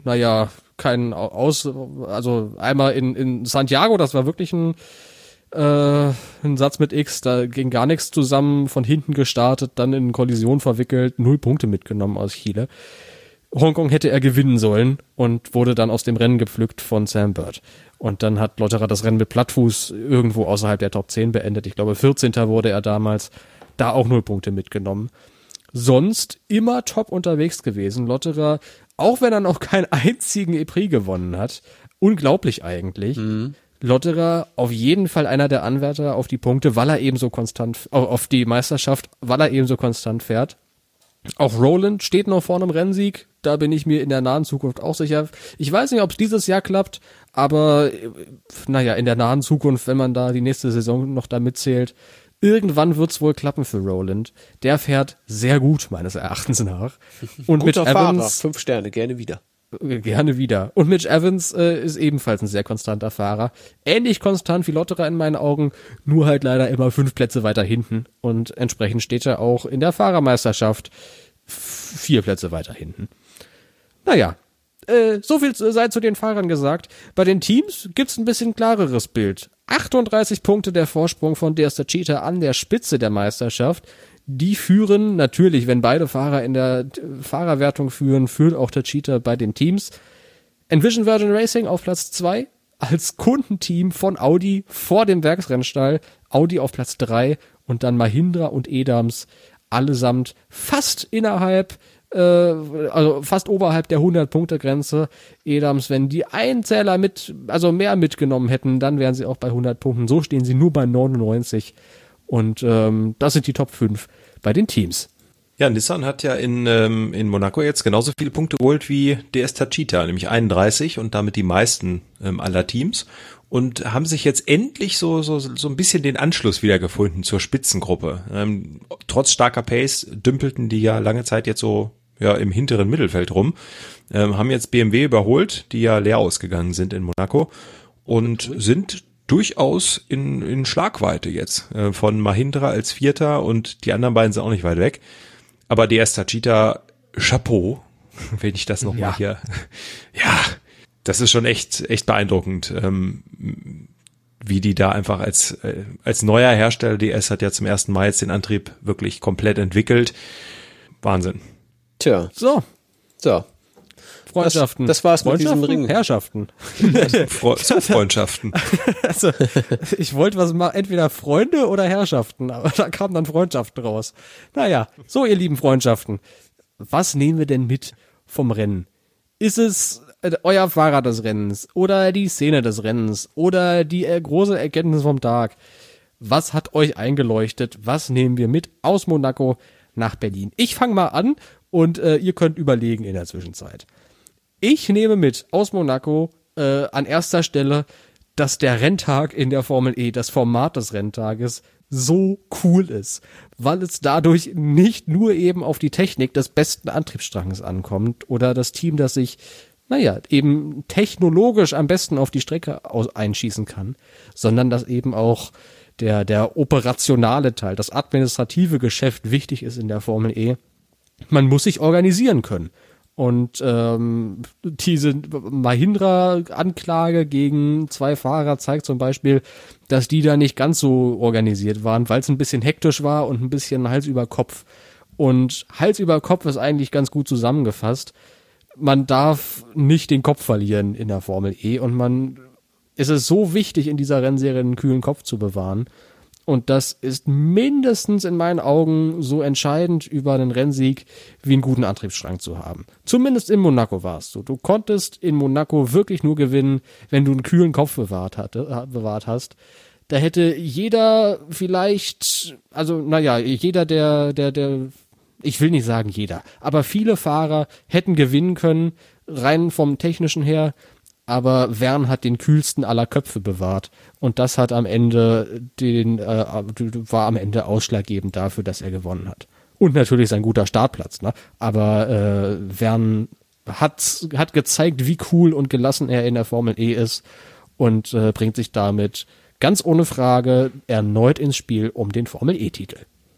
S4: also einmal in Santiago, das war wirklich ein Satz mit X, da ging gar nichts zusammen, von hinten gestartet, dann in Kollision verwickelt, 0 Punkte mitgenommen aus Chile. Hongkong hätte er gewinnen sollen und wurde dann aus dem Rennen gepflückt von Sam Bird. Und dann hat Lotterer das Rennen mit Plattfuß irgendwo außerhalb der Top 10 beendet. Ich glaube, 14. wurde er damals, da auch 0 Punkte mitgenommen. Sonst immer top unterwegs gewesen. Lotterer, auch wenn er noch keinen einzigen E-Prix gewonnen hat, unglaublich eigentlich. Lotterer auf jeden Fall einer der Anwärter auf die Punkte, weil er eben so konstant, auf die Meisterschaft, weil er eben so konstant fährt. Auch Roland steht noch vor einem Rennsieg, da bin ich mir in der nahen Zukunft auch sicher. Ich weiß nicht, ob es dieses Jahr klappt, aber in der nahen Zukunft, wenn man da die nächste Saison noch da mitzählt, irgendwann wird's wohl klappen für Roland. Der fährt sehr gut, meines Erachtens nach. Und
S1: guter
S4: mit Evans,
S1: Fahrer, 5 Sterne, gerne wieder.
S4: Gerne wieder. Und Mitch Evans ist ebenfalls ein sehr konstanter Fahrer. Ähnlich konstant wie Lotterer in meinen Augen, nur halt leider immer 5 Plätze weiter hinten. Und entsprechend steht er auch in der Fahrermeisterschaft 4 Plätze weiter hinten. Naja, so viel sei zu den Fahrern gesagt. Bei den Teams gibt's ein bisschen klareres Bild. 38 Punkte der Vorsprung von DS Techeetah an der Spitze der Meisterschaft. Die führen natürlich, wenn beide Fahrer in der Fahrerwertung führen, führt auch Techeetah bei den Teams. Envision Virgin Racing auf Platz 2, als Kundenteam von Audi vor dem Werksrennstall, Audi auf Platz 3 und dann Mahindra und Edams allesamt fast innerhalb, also fast oberhalb der 100-Punkte-Grenze. Edams, wenn die Einzähler mehr mitgenommen hätten, dann wären sie auch bei 100 Punkten. So stehen sie nur bei 99 und das sind die Top 5 bei den Teams.
S3: Ja, Nissan hat ja in Monaco jetzt genauso viele Punkte geholt wie DS Tachita, nämlich 31 und damit die meisten aller Teams und haben sich jetzt endlich so ein bisschen den Anschluss wiedergefunden zur Spitzengruppe. Trotz starker Pace dümpelten die ja lange Zeit jetzt so im hinteren Mittelfeld rum, haben jetzt BMW überholt, die ja leer ausgegangen sind in Monaco und sind durchaus in Schlagweite jetzt von Mahindra als Vierter und die anderen beiden sind auch nicht weit weg. Aber DS Tachita, Chapeau, wenn ich das nochmal hier, ja, das ist schon echt beeindruckend, wie die da einfach als neuer Hersteller, DS hat ja zum ersten Mal jetzt den Antrieb wirklich komplett entwickelt. Wahnsinn.
S1: Tja.
S4: So.
S1: Freundschaften. Das war's mit diesem Ring.
S4: Herrschaften.
S3: Freundschaften.
S4: Also, ich wollte was machen, entweder Freunde oder Herrschaften, aber da kamen dann Freundschaften raus. Naja, so ihr lieben Freundschaften. Was nehmen wir denn mit vom Rennen? Ist es euer Fahrer des Rennens oder die Szene des Rennens oder die große Erkenntnis vom Tag? Was hat euch eingeleuchtet? Was nehmen wir mit aus Monaco nach Berlin? Ich fange mal an und ihr könnt überlegen in der Zwischenzeit. Ich nehme mit aus Monaco an erster Stelle, dass der Renntag in der Formel E, das Format des Renntages, so cool ist, weil es dadurch nicht nur eben auf die Technik des besten Antriebsstranges ankommt oder das Team, das sich, eben technologisch am besten auf die Strecke einschießen kann, sondern dass eben auch der operationale Teil, das administrative Geschäft wichtig ist in der Formel E. Man muss sich organisieren können. Und diese Mahindra-Anklage gegen 2 Fahrer zeigt zum Beispiel, dass die da nicht ganz so organisiert waren, weil es ein bisschen hektisch war und ein bisschen Hals über Kopf. Und Hals über Kopf ist eigentlich ganz gut zusammengefasst. Man darf nicht den Kopf verlieren in der Formel E und es ist so wichtig, in dieser Rennserie einen kühlen Kopf zu bewahren. Und das ist mindestens in meinen Augen so entscheidend über einen Rennsieg wie einen guten Antriebsstrang zu haben. Zumindest in Monaco war es so. Du konntest in Monaco wirklich nur gewinnen, wenn du einen kühlen Kopf bewahrt hast. Da hätte jeder vielleicht, jeder der ich will nicht sagen jeder, aber viele Fahrer hätten gewinnen können, rein vom Technischen her. Aber Verne hat den kühlsten aller Köpfe bewahrt und das hat am Ende war am Ende ausschlaggebend dafür, dass er gewonnen hat. Und natürlich sein guter Startplatz, ne? Aber Verne hat gezeigt, wie cool und gelassen er in der Formel E ist und bringt sich damit ganz ohne Frage erneut ins Spiel um den Formel E-Titel.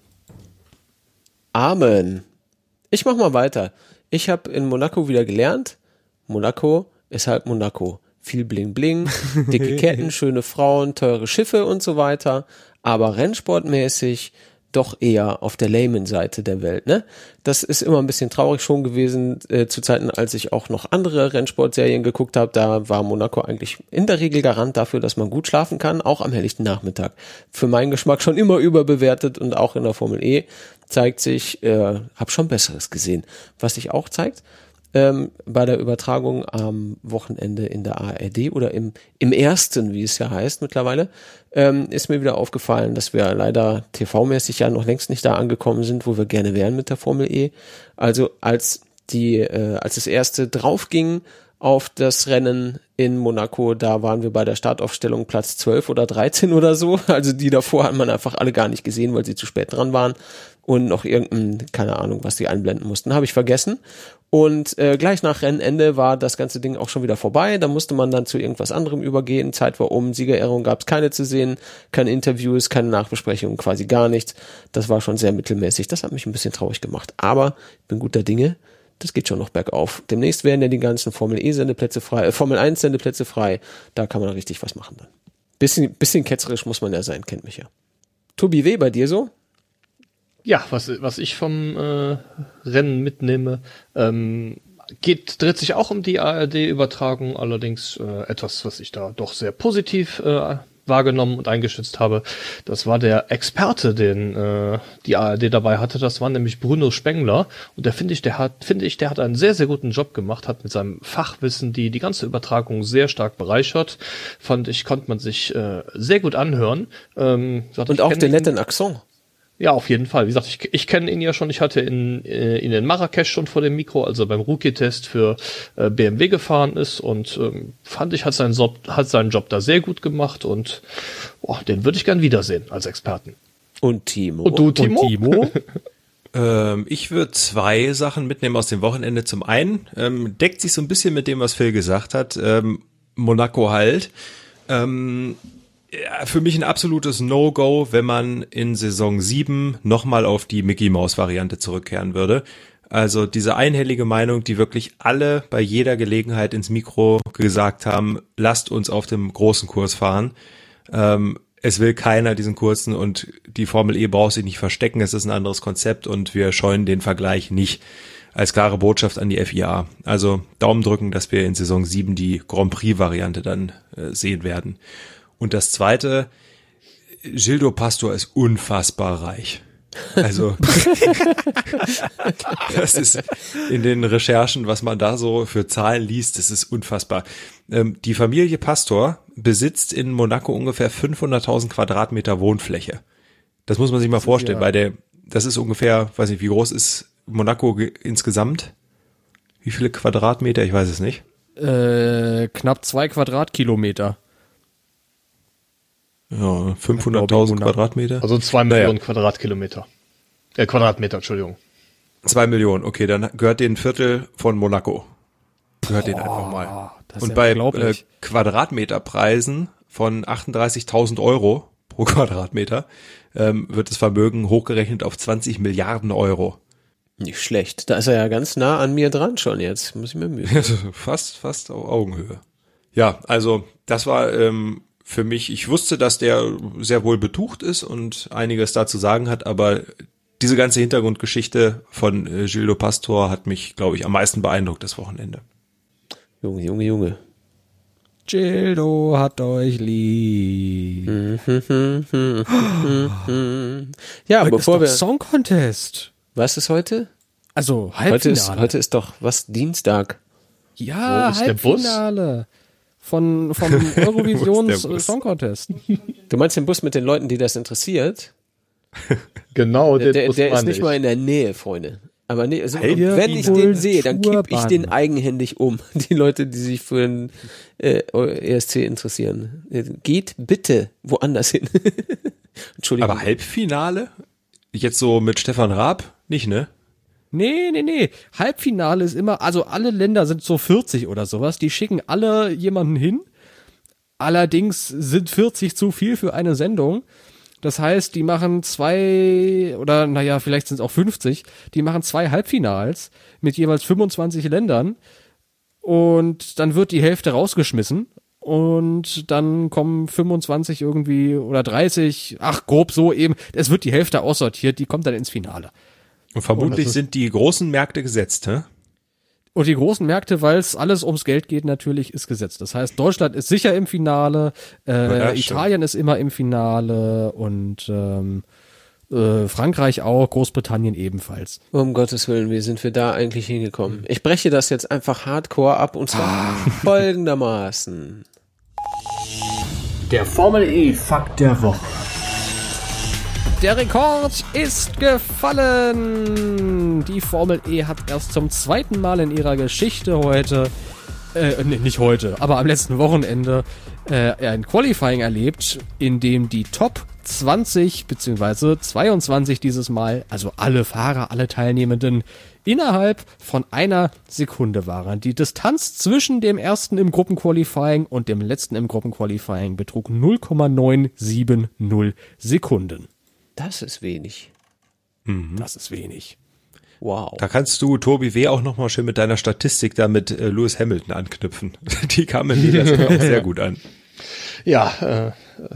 S1: Amen. Ich mach mal weiter. Ich habe in Monaco wieder gelernt, Monaco ist halt Monaco. Viel Bling Bling, dicke Ketten, schöne Frauen, teure Schiffe und so weiter, aber rennsportmäßig doch eher auf der lamen Seite der Welt, ne? Das ist immer ein bisschen traurig schon gewesen, zu Zeiten, als ich auch noch andere Rennsportserien geguckt habe, da war Monaco eigentlich in der Regel Garant dafür, dass man gut schlafen kann, auch am helllichten Nachmittag. Für meinen Geschmack schon immer überbewertet und auch in der Formel E zeigt sich, hab schon Besseres gesehen. Was sich auch zeigt, bei der Übertragung am Wochenende in der ARD oder im ersten, wie es ja heißt mittlerweile, ist mir wieder aufgefallen, dass wir leider TV-mäßig ja noch längst nicht da angekommen sind, wo wir gerne wären mit der Formel E. Also als das erste draufging auf das Rennen in Monaco, da waren wir bei der Startaufstellung Platz 12 oder 13 oder so. Also die davor hat man einfach alle gar nicht gesehen, weil sie zu spät dran waren. Und noch keine Ahnung, was die einblenden mussten, habe ich vergessen. Und gleich nach Rennende war das ganze Ding auch schon wieder vorbei. Da musste man dann zu irgendwas anderem übergehen. Zeit war um, Siegerehrung gab es keine zu sehen, keine Interviews, keine Nachbesprechungen, quasi gar nichts. Das war schon sehr mittelmäßig. Das hat mich ein bisschen traurig gemacht. Aber ich bin guter Dinge. Das geht schon noch bergauf. Demnächst werden ja die ganzen Formel E-Sendeplätze frei, Formel 1-Sendeplätze frei. Da kann man richtig was machen dann. Bisschen ketzerisch muss man ja sein, kennt mich ja. Tobi W., bei dir so?
S2: Ja, was ich vom Rennen mitnehme, dreht sich auch um die ARD-Übertragung, allerdings etwas, was ich da doch sehr positiv wahrgenommen und eingeschätzt habe. Das war der Experte, den die ARD dabei hatte. Das war nämlich Bruno Spengler. Und der hat einen sehr, sehr guten Job gemacht, hat mit seinem Fachwissen die ganze Übertragung sehr stark bereichert. Konnte man sich sehr gut anhören.
S1: Und auch den netten Akzent.
S2: Ja, auf jeden Fall. Wie gesagt, ich kenne ihn ja schon. Ich hatte ihn in Marrakesch schon vor dem Mikro, als er beim Rookie-Test für BMW gefahren ist, und fand ich, hat seinen Job da sehr gut gemacht, und den würde ich gern wiedersehen als Experten.
S1: Und Timo?
S2: Und du, Timo?
S3: Ich würde 2 Sachen mitnehmen aus dem Wochenende. Zum einen deckt sich so ein bisschen mit dem, was Phil gesagt hat. Monaco halt. Ja, für mich ein absolutes No-Go, wenn man in Saison 7 nochmal auf die Mickey-Maus-Variante zurückkehren würde. Also diese einhellige Meinung, die wirklich alle bei jeder Gelegenheit ins Mikro gesagt haben, lasst uns auf dem großen Kurs fahren. Es will keiner diesen kurzen, und die Formel E braucht sich nicht verstecken, es ist ein anderes Konzept und wir scheuen den Vergleich nicht, als klare Botschaft an die FIA. Also Daumen drücken, dass wir in Saison 7 die Grand Prix-Variante dann sehen werden. Und das Zweite, Gildo Pastor ist unfassbar reich. Also das ist in den Recherchen, was man da so für Zahlen liest, das ist unfassbar. Die Familie Pastor besitzt in Monaco ungefähr 500.000 Quadratmeter Wohnfläche. Das muss man sich mal vorstellen, das ist ungefähr, weiß nicht, wie groß ist Monaco insgesamt? Wie viele Quadratmeter? Ich weiß es nicht.
S4: Knapp 2 Quadratkilometer.
S3: Ja, 500.000 Quadratmeter.
S2: Also 2 Millionen Quadratkilometer. Quadratmeter, Entschuldigung.
S3: 2 Millionen, okay, dann gehört denen ein Viertel von Monaco. Gehört denen einfach mal. Und bei Quadratmeterpreisen von 38.000 Euro pro Quadratmeter wird das Vermögen hochgerechnet auf 20 Milliarden Euro.
S1: Nicht schlecht. Da ist er ja ganz nah an mir dran schon jetzt. Muss ich mir mühen.
S3: Fast auf Augenhöhe. Ja, also das war für mich, ich wusste, dass der sehr wohl betucht ist und einiges dazu sagen hat, aber diese ganze Hintergrundgeschichte von Gildo Pastor hat mich, glaube ich, am meisten beeindruckt das Wochenende.
S1: Junge.
S4: Gildo hat euch lieb.
S1: Ja,
S4: heute
S1: bevor wir...
S4: Song Contest.
S1: Was ist heute?
S4: Also Halbfinale.
S1: Heute ist doch Dienstag.
S4: Ja,
S2: wo ist
S4: Halbfinale. Vom Eurovisions Song Contest.
S1: Du meinst den Bus mit den Leuten, die das interessiert?
S2: Genau,
S1: der ist nicht mal in der Nähe, Freunde. Aber nee, also, wenn ich den sehe, dann kipp ich den eigenhändig um. Die Leute, die sich für den ESC interessieren. Geht bitte woanders hin. Entschuldigung.
S3: Aber Halbfinale? Jetzt so mit Stefan Raab? Nicht, ne?
S4: Nee. Halbfinale ist immer, also alle Länder sind so 40 oder sowas, die schicken alle jemanden hin. Allerdings sind 40 zu viel für eine Sendung. Das heißt, die machen 2 oder naja, vielleicht sind es auch 50, die machen 2 Halbfinals mit jeweils 25 Ländern und dann wird die Hälfte rausgeschmissen und dann kommen 25 irgendwie oder 30, grob so eben, es wird die Hälfte aussortiert, die kommt dann ins Finale.
S3: Und vermutlich sind die großen Märkte gesetzt, hä?
S4: Und die großen Märkte, weil es alles ums Geld geht, natürlich ist gesetzt. Das heißt, Deutschland ist sicher im Finale, Italien ist immer im Finale und Frankreich auch, Großbritannien ebenfalls.
S1: Um Gottes Willen, wie sind wir da eigentlich hingekommen? Ich breche das jetzt einfach hardcore ab und zwar folgendermaßen.
S5: Der Formel E Fakt der Woche.
S4: Der Rekord ist gefallen. Die Formel E hat erst zum 2. Mal in ihrer Geschichte nicht heute, aber am letzten Wochenende ein Qualifying erlebt, in dem die Top 20 bzw. 22 dieses Mal, also alle Fahrer, alle Teilnehmenden, innerhalb von einer Sekunde waren. Die Distanz zwischen dem ersten im Gruppenqualifying und dem letzten im Gruppenqualifying betrug 0,970 Sekunden.
S1: Das ist wenig.
S4: Das ist wenig.
S1: Wow.
S3: Da kannst du, Tobi W., auch nochmal schön mit deiner Statistik da mit Lewis Hamilton anknüpfen. Die kam mir wieder auch sehr gut an.
S2: Ja,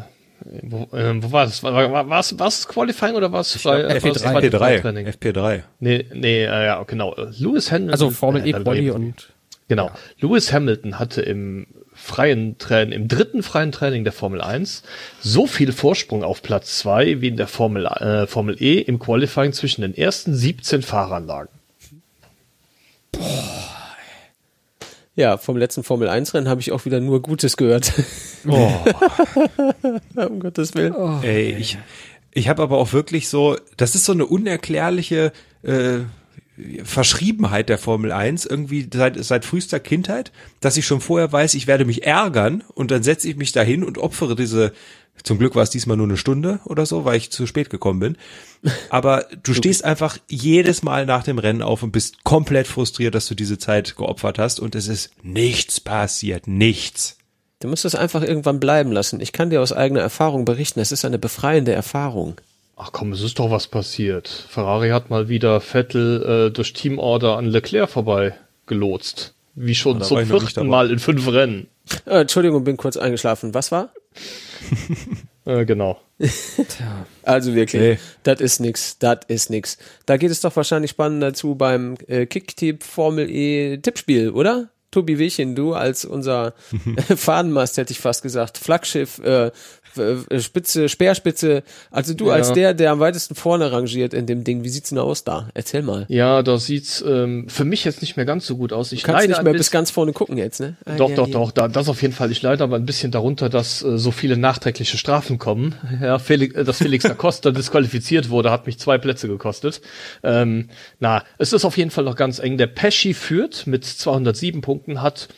S2: Wo war das? War es Qualifying oder war es frei?
S3: FP3.
S2: Nee, ja, genau. Lewis Hamilton.
S4: Also Formel E Quali und.
S2: Genau. Ja. Lewis Hamilton hatte im dritten freien Training der Formel 1 so viel Vorsprung auf Platz 2 wie in der Formel E im Qualifying zwischen den ersten 17 Fahrern lagen.
S1: Boah. Ja, vom letzten Formel 1 Rennen habe ich auch wieder nur Gutes gehört.
S3: Oh.
S1: Um Gottes Willen.
S3: Oh. Ey, ich habe aber auch wirklich so, das ist so eine unerklärliche Verschriebenheit der Formel 1 irgendwie seit frühester Kindheit, dass ich schon vorher weiß, ich werde mich ärgern und dann setze ich mich dahin und opfere zum Glück war es diesmal nur eine Stunde oder so, weil ich zu spät gekommen bin. Aber du stehst einfach jedes Mal nach dem Rennen auf und bist komplett frustriert, dass du diese Zeit geopfert hast und es ist nichts passiert, nichts.
S1: Du musst es einfach irgendwann bleiben lassen. Ich kann dir aus eigener Erfahrung berichten, es ist eine befreiende Erfahrung.
S2: Ach komm, es ist doch was passiert. Ferrari hat mal wieder Vettel durch Teamorder an Leclerc vorbei gelotst. Wie schon zum 4. Mal in 5 Rennen.
S1: Entschuldigung, bin kurz eingeschlafen. Was war?
S2: Genau.
S1: Also wirklich, das ist nix. Da geht es doch wahrscheinlich spannend dazu beim Kicktipp Formel E Tippspiel, oder? Tobi Wichen, du als unser Fahnenmast, hätte ich fast gesagt, Flaggschiff, Spitze, Speerspitze, also du als der am weitesten vorne rangiert in dem Ding, wie sieht's denn aus da? Erzähl mal.
S2: Ja, da sieht's für mich jetzt nicht mehr ganz so gut aus. Ich
S1: du kannst nicht mehr bis ganz vorne gucken jetzt, ne?
S2: Doch, das auf jeden Fall. Ich leide aber ein bisschen darunter, dass so viele nachträgliche Strafen kommen. Ja, dass Felix da Costa disqualifiziert wurde, hat mich 2 Plätze gekostet. Es ist auf jeden Fall noch ganz eng. Der Pesci führt mit 207 Punkten, hat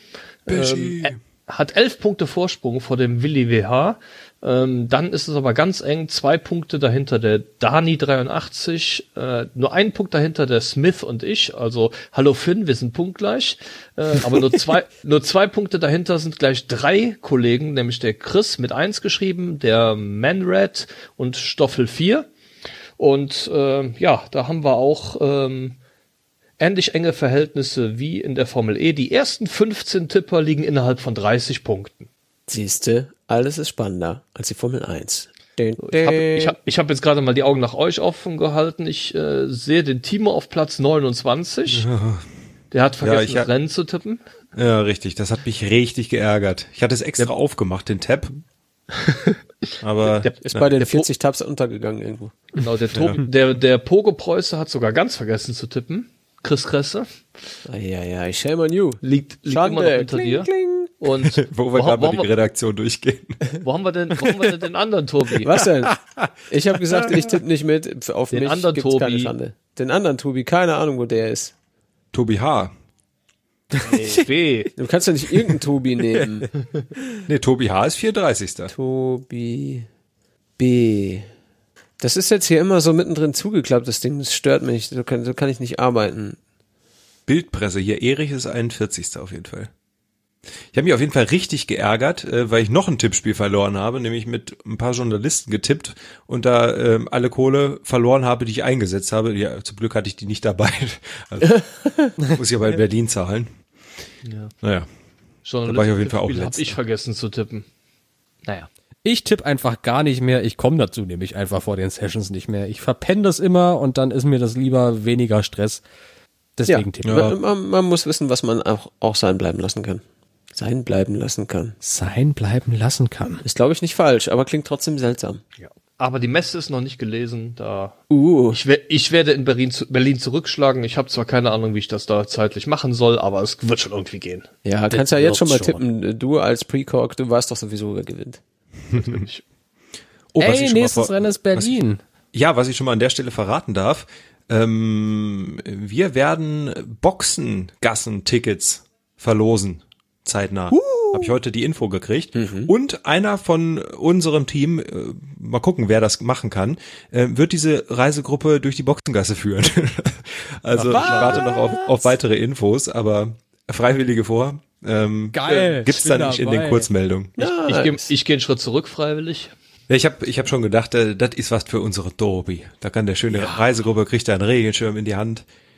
S2: 11 Punkte Vorsprung vor dem Willi WH. Dann ist es aber ganz eng, 2 Punkte dahinter der Dani 83, nur 1 Punkt dahinter der Smith und ich, also hallo Finn, wir sind punktgleich, aber nur zwei Punkte dahinter sind gleich 3 Kollegen, nämlich der Chris mit 1 geschrieben, der Manred und Stoffel 4 und da haben wir auch ähnlich enge Verhältnisse wie in der Formel E. Die ersten 15 Tipper liegen innerhalb von 30 Punkten.
S1: Siehste, alles ist spannender als die Formel 1.
S2: Ich hab jetzt gerade mal die Augen nach euch offen gehalten. Ich sehe den Timo auf Platz 29. Der hat vergessen, das Rennen zu tippen.
S3: Ja, richtig. Das hat mich richtig geärgert. Ich hatte es extra aufgemacht, den Tab. Aber
S1: ist bei den 40 Tabs untergegangen irgendwo.
S2: Genau, der Pogo Preuße hat sogar ganz vergessen zu tippen. Chris Kresse.
S1: Ja, shame on you.
S2: Liegt immer noch hinter dir. Und
S3: wo wir gerade mal die Redaktion durchgehen.
S2: Wo haben wir denn den anderen Tobi?
S1: Was denn? Ich habe gesagt, ich tippe nicht mit. Auf
S2: den
S1: mich
S2: anderen
S1: gibt's
S2: Tobi.
S1: Keine Schande. Den anderen Tobi, keine Ahnung, wo der ist.
S3: Tobi H.
S2: Nee, B.
S1: Du kannst ja nicht irgendeinen Tobi nehmen.
S3: Nee, Tobi H. ist 34.
S1: Tobi B. Das ist jetzt hier immer so mittendrin zugeklappt, das Ding. Das stört mich. So kann ich nicht arbeiten.
S3: Bildpresse hier. Erich ist 41. auf jeden Fall. Ich habe mich auf jeden Fall richtig geärgert, weil ich noch ein Tippspiel verloren habe, nämlich mit ein paar Journalisten getippt und da alle Kohle verloren habe, die ich eingesetzt habe. Ja, zum Glück hatte ich die nicht dabei. Also, muss ich aber in Berlin zahlen.
S2: Ja.
S3: Naja, da war ich auf jeden Fall auch letzter.
S2: Habe ich vergessen zu tippen. Naja.
S4: Ich tippe einfach gar nicht mehr. Ich komme dazu nämlich einfach vor den Sessions nicht mehr. Ich verpenne das immer und dann ist mir das lieber weniger Stress. Deswegen tippe ich.
S1: Man muss wissen, was man auch sein bleiben lassen kann. Sein bleiben lassen kann. Ist, glaube ich, nicht falsch, aber klingt trotzdem seltsam.
S2: Ja. Aber die Messe ist noch nicht gelesen. Ich werde in Berlin zurückschlagen. Ich habe zwar keine Ahnung, wie ich das da zeitlich machen soll, aber es wird schon irgendwie gehen.
S1: Ja, kannst ja jetzt schon mal tippen. Du als Precork, du weißt doch sowieso, wer gewinnt.
S4: Nächstes Rennen ist Berlin.
S3: Was ich schon mal an der Stelle verraten darf, wir werden Boxengassen-Tickets verlosen. Zeitnah. Habe ich heute die Info gekriegt. Und einer von unserem Team, mal gucken, wer das machen kann, wird diese Reisegruppe durch die Boxengasse führen. Also ich warte noch auf weitere Infos, aber Freiwillige vor.
S4: Geil.
S3: Gibt's da nicht in den Kurzmeldungen.
S2: Ich gehe einen Schritt zurück freiwillig.
S3: Ja, ich hab schon gedacht, das ist was für unsere Tobi. Da kann der schöne Reisegruppe, kriegt da einen Regenschirm in die Hand.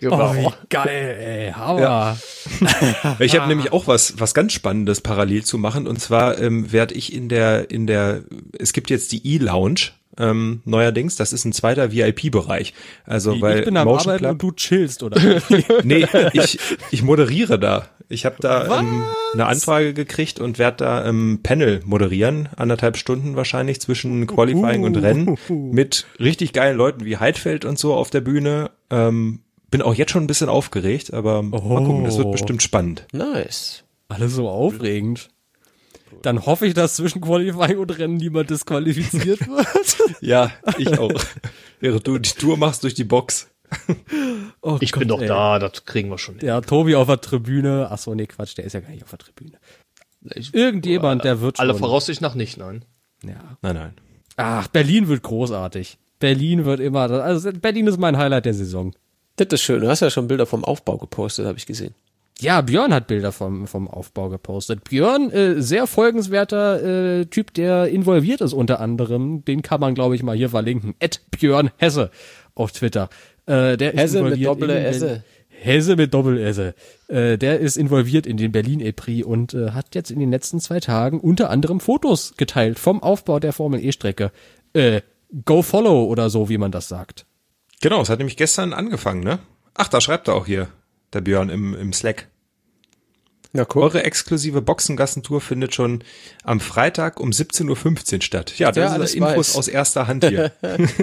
S2: Genau.
S4: Oh, wie geil, ey. Hammer.
S3: Ja. Ich habe nämlich auch was ganz Spannendes parallel zu machen. Und zwar werde ich es gibt jetzt die E-Lounge neuerdings. Das ist ein zweiter VIP-Bereich. Also weil
S4: ich bin am
S3: Motion
S4: Arbeiten
S3: Club,
S4: und du chillst, oder?
S3: nee, ich moderiere da. Ich habe da eine Anfrage gekriegt und werde da Panel moderieren, 1,5 Stunden wahrscheinlich zwischen Qualifying und Rennen mit richtig geilen Leuten wie Heidfeld und so auf der Bühne. Bin auch jetzt schon ein bisschen aufgeregt, aber mal gucken, das wird bestimmt spannend.
S1: Nice.
S4: Alles so aufregend. Dann hoffe ich, dass zwischen Qualifying und Rennen niemand disqualifiziert wird.
S3: Ja, ich auch. Während du die Tour machst durch die Box.
S2: Oh ich bin doch da, das kriegen wir schon hin.
S4: Ja, Tobi auf der Tribüne. Ach so, nee, Quatsch, der ist ja gar nicht auf der Tribüne. Irgendjemand, der wird schon.
S2: Alle Voraussicht nach nicht, nein.
S4: Ja.
S3: Nein.
S4: Ach, Berlin wird großartig. Berlin wird immer, also Berlin ist mein Highlight der Saison.
S1: Das ist schön. Du hast ja schon Bilder vom Aufbau gepostet, habe ich gesehen.
S4: Ja, Björn hat Bilder vom Aufbau gepostet. Björn, sehr folgenswerter Typ, der involviert ist unter anderem. Den kann man, glaube ich, mal hier verlinken. @BjörnHesse auf Twitter. Der
S1: Hesse
S4: ist
S1: mit Doppel-Esse.
S4: Hesse mit Doppel-Esse. Der ist involviert in den Berlin-E-Prix und hat jetzt in den letzten 2 Tagen unter anderem Fotos geteilt vom Aufbau der Formel-E-Strecke. Go follow oder so, wie man das sagt.
S3: Genau, es hat nämlich gestern angefangen, ne? Ach, da schreibt er auch hier, der Björn im Slack.
S1: Ja, cool.
S3: Eure exklusive Boxengassentour findet schon am Freitag um 17:15 Uhr statt. Ja, das
S1: alles
S3: sind Infos
S1: weiß.
S3: aus erster Hand hier.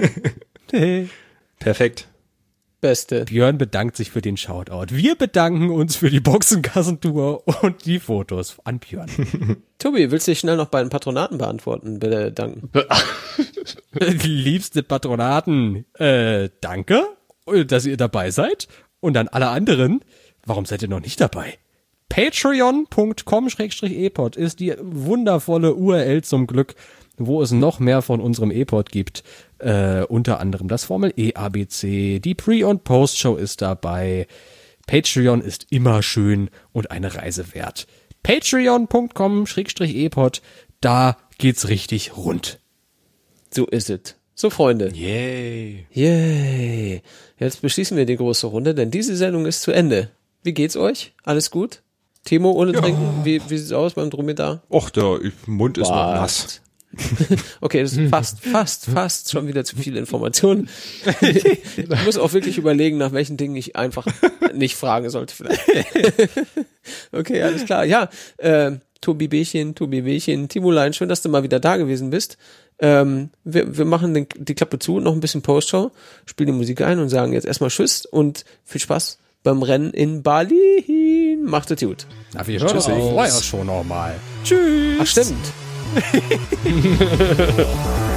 S3: Perfekt.
S1: Beste.
S4: Björn bedankt sich für den Shoutout. Wir bedanken uns für die Boxengassentour und die Fotos an Björn.
S1: Tobi, willst du dich schnell noch bei den Patronaten bedanken?
S4: Liebste Patronaten, danke, dass ihr dabei seid. Und an alle anderen, warum seid ihr noch nicht dabei? Patreon.com/epod ist die wundervolle URL zum Glück, wo es noch mehr von unserem E-Pod gibt. Unter anderem das Formel E ABC, die Pre- und Post-Show ist dabei. Patreon ist immer schön und eine Reise wert. Patreon.com/epod, da geht's richtig rund.
S1: So ist es. So, Freunde.
S3: Yay.
S1: Yay. Jetzt beschließen wir die große Runde, denn diese Sendung ist zu Ende. Wie geht's euch? Alles gut? Timo ohne Trinken? Wie sieht's aus beim Dromedar?
S3: Och, der Mund ist noch nass.
S1: Okay, das ist fast schon wieder zu viele Informationen. Ich muss auch wirklich überlegen, nach welchen Dingen ich einfach nicht fragen sollte vielleicht. Okay, alles klar. Ja, Tobi Bärchen, Timolein, schön, dass du mal wieder da gewesen bist. Wir machen die Klappe zu, noch ein bisschen Postshow, spielen die Musik ein und sagen jetzt erstmal Tschüss und viel Spaß beim Rennen in Berlin. Macht es gut.
S4: Na, wir hören uns vorher schon nochmal. Tschüss.
S1: Ach, stimmt.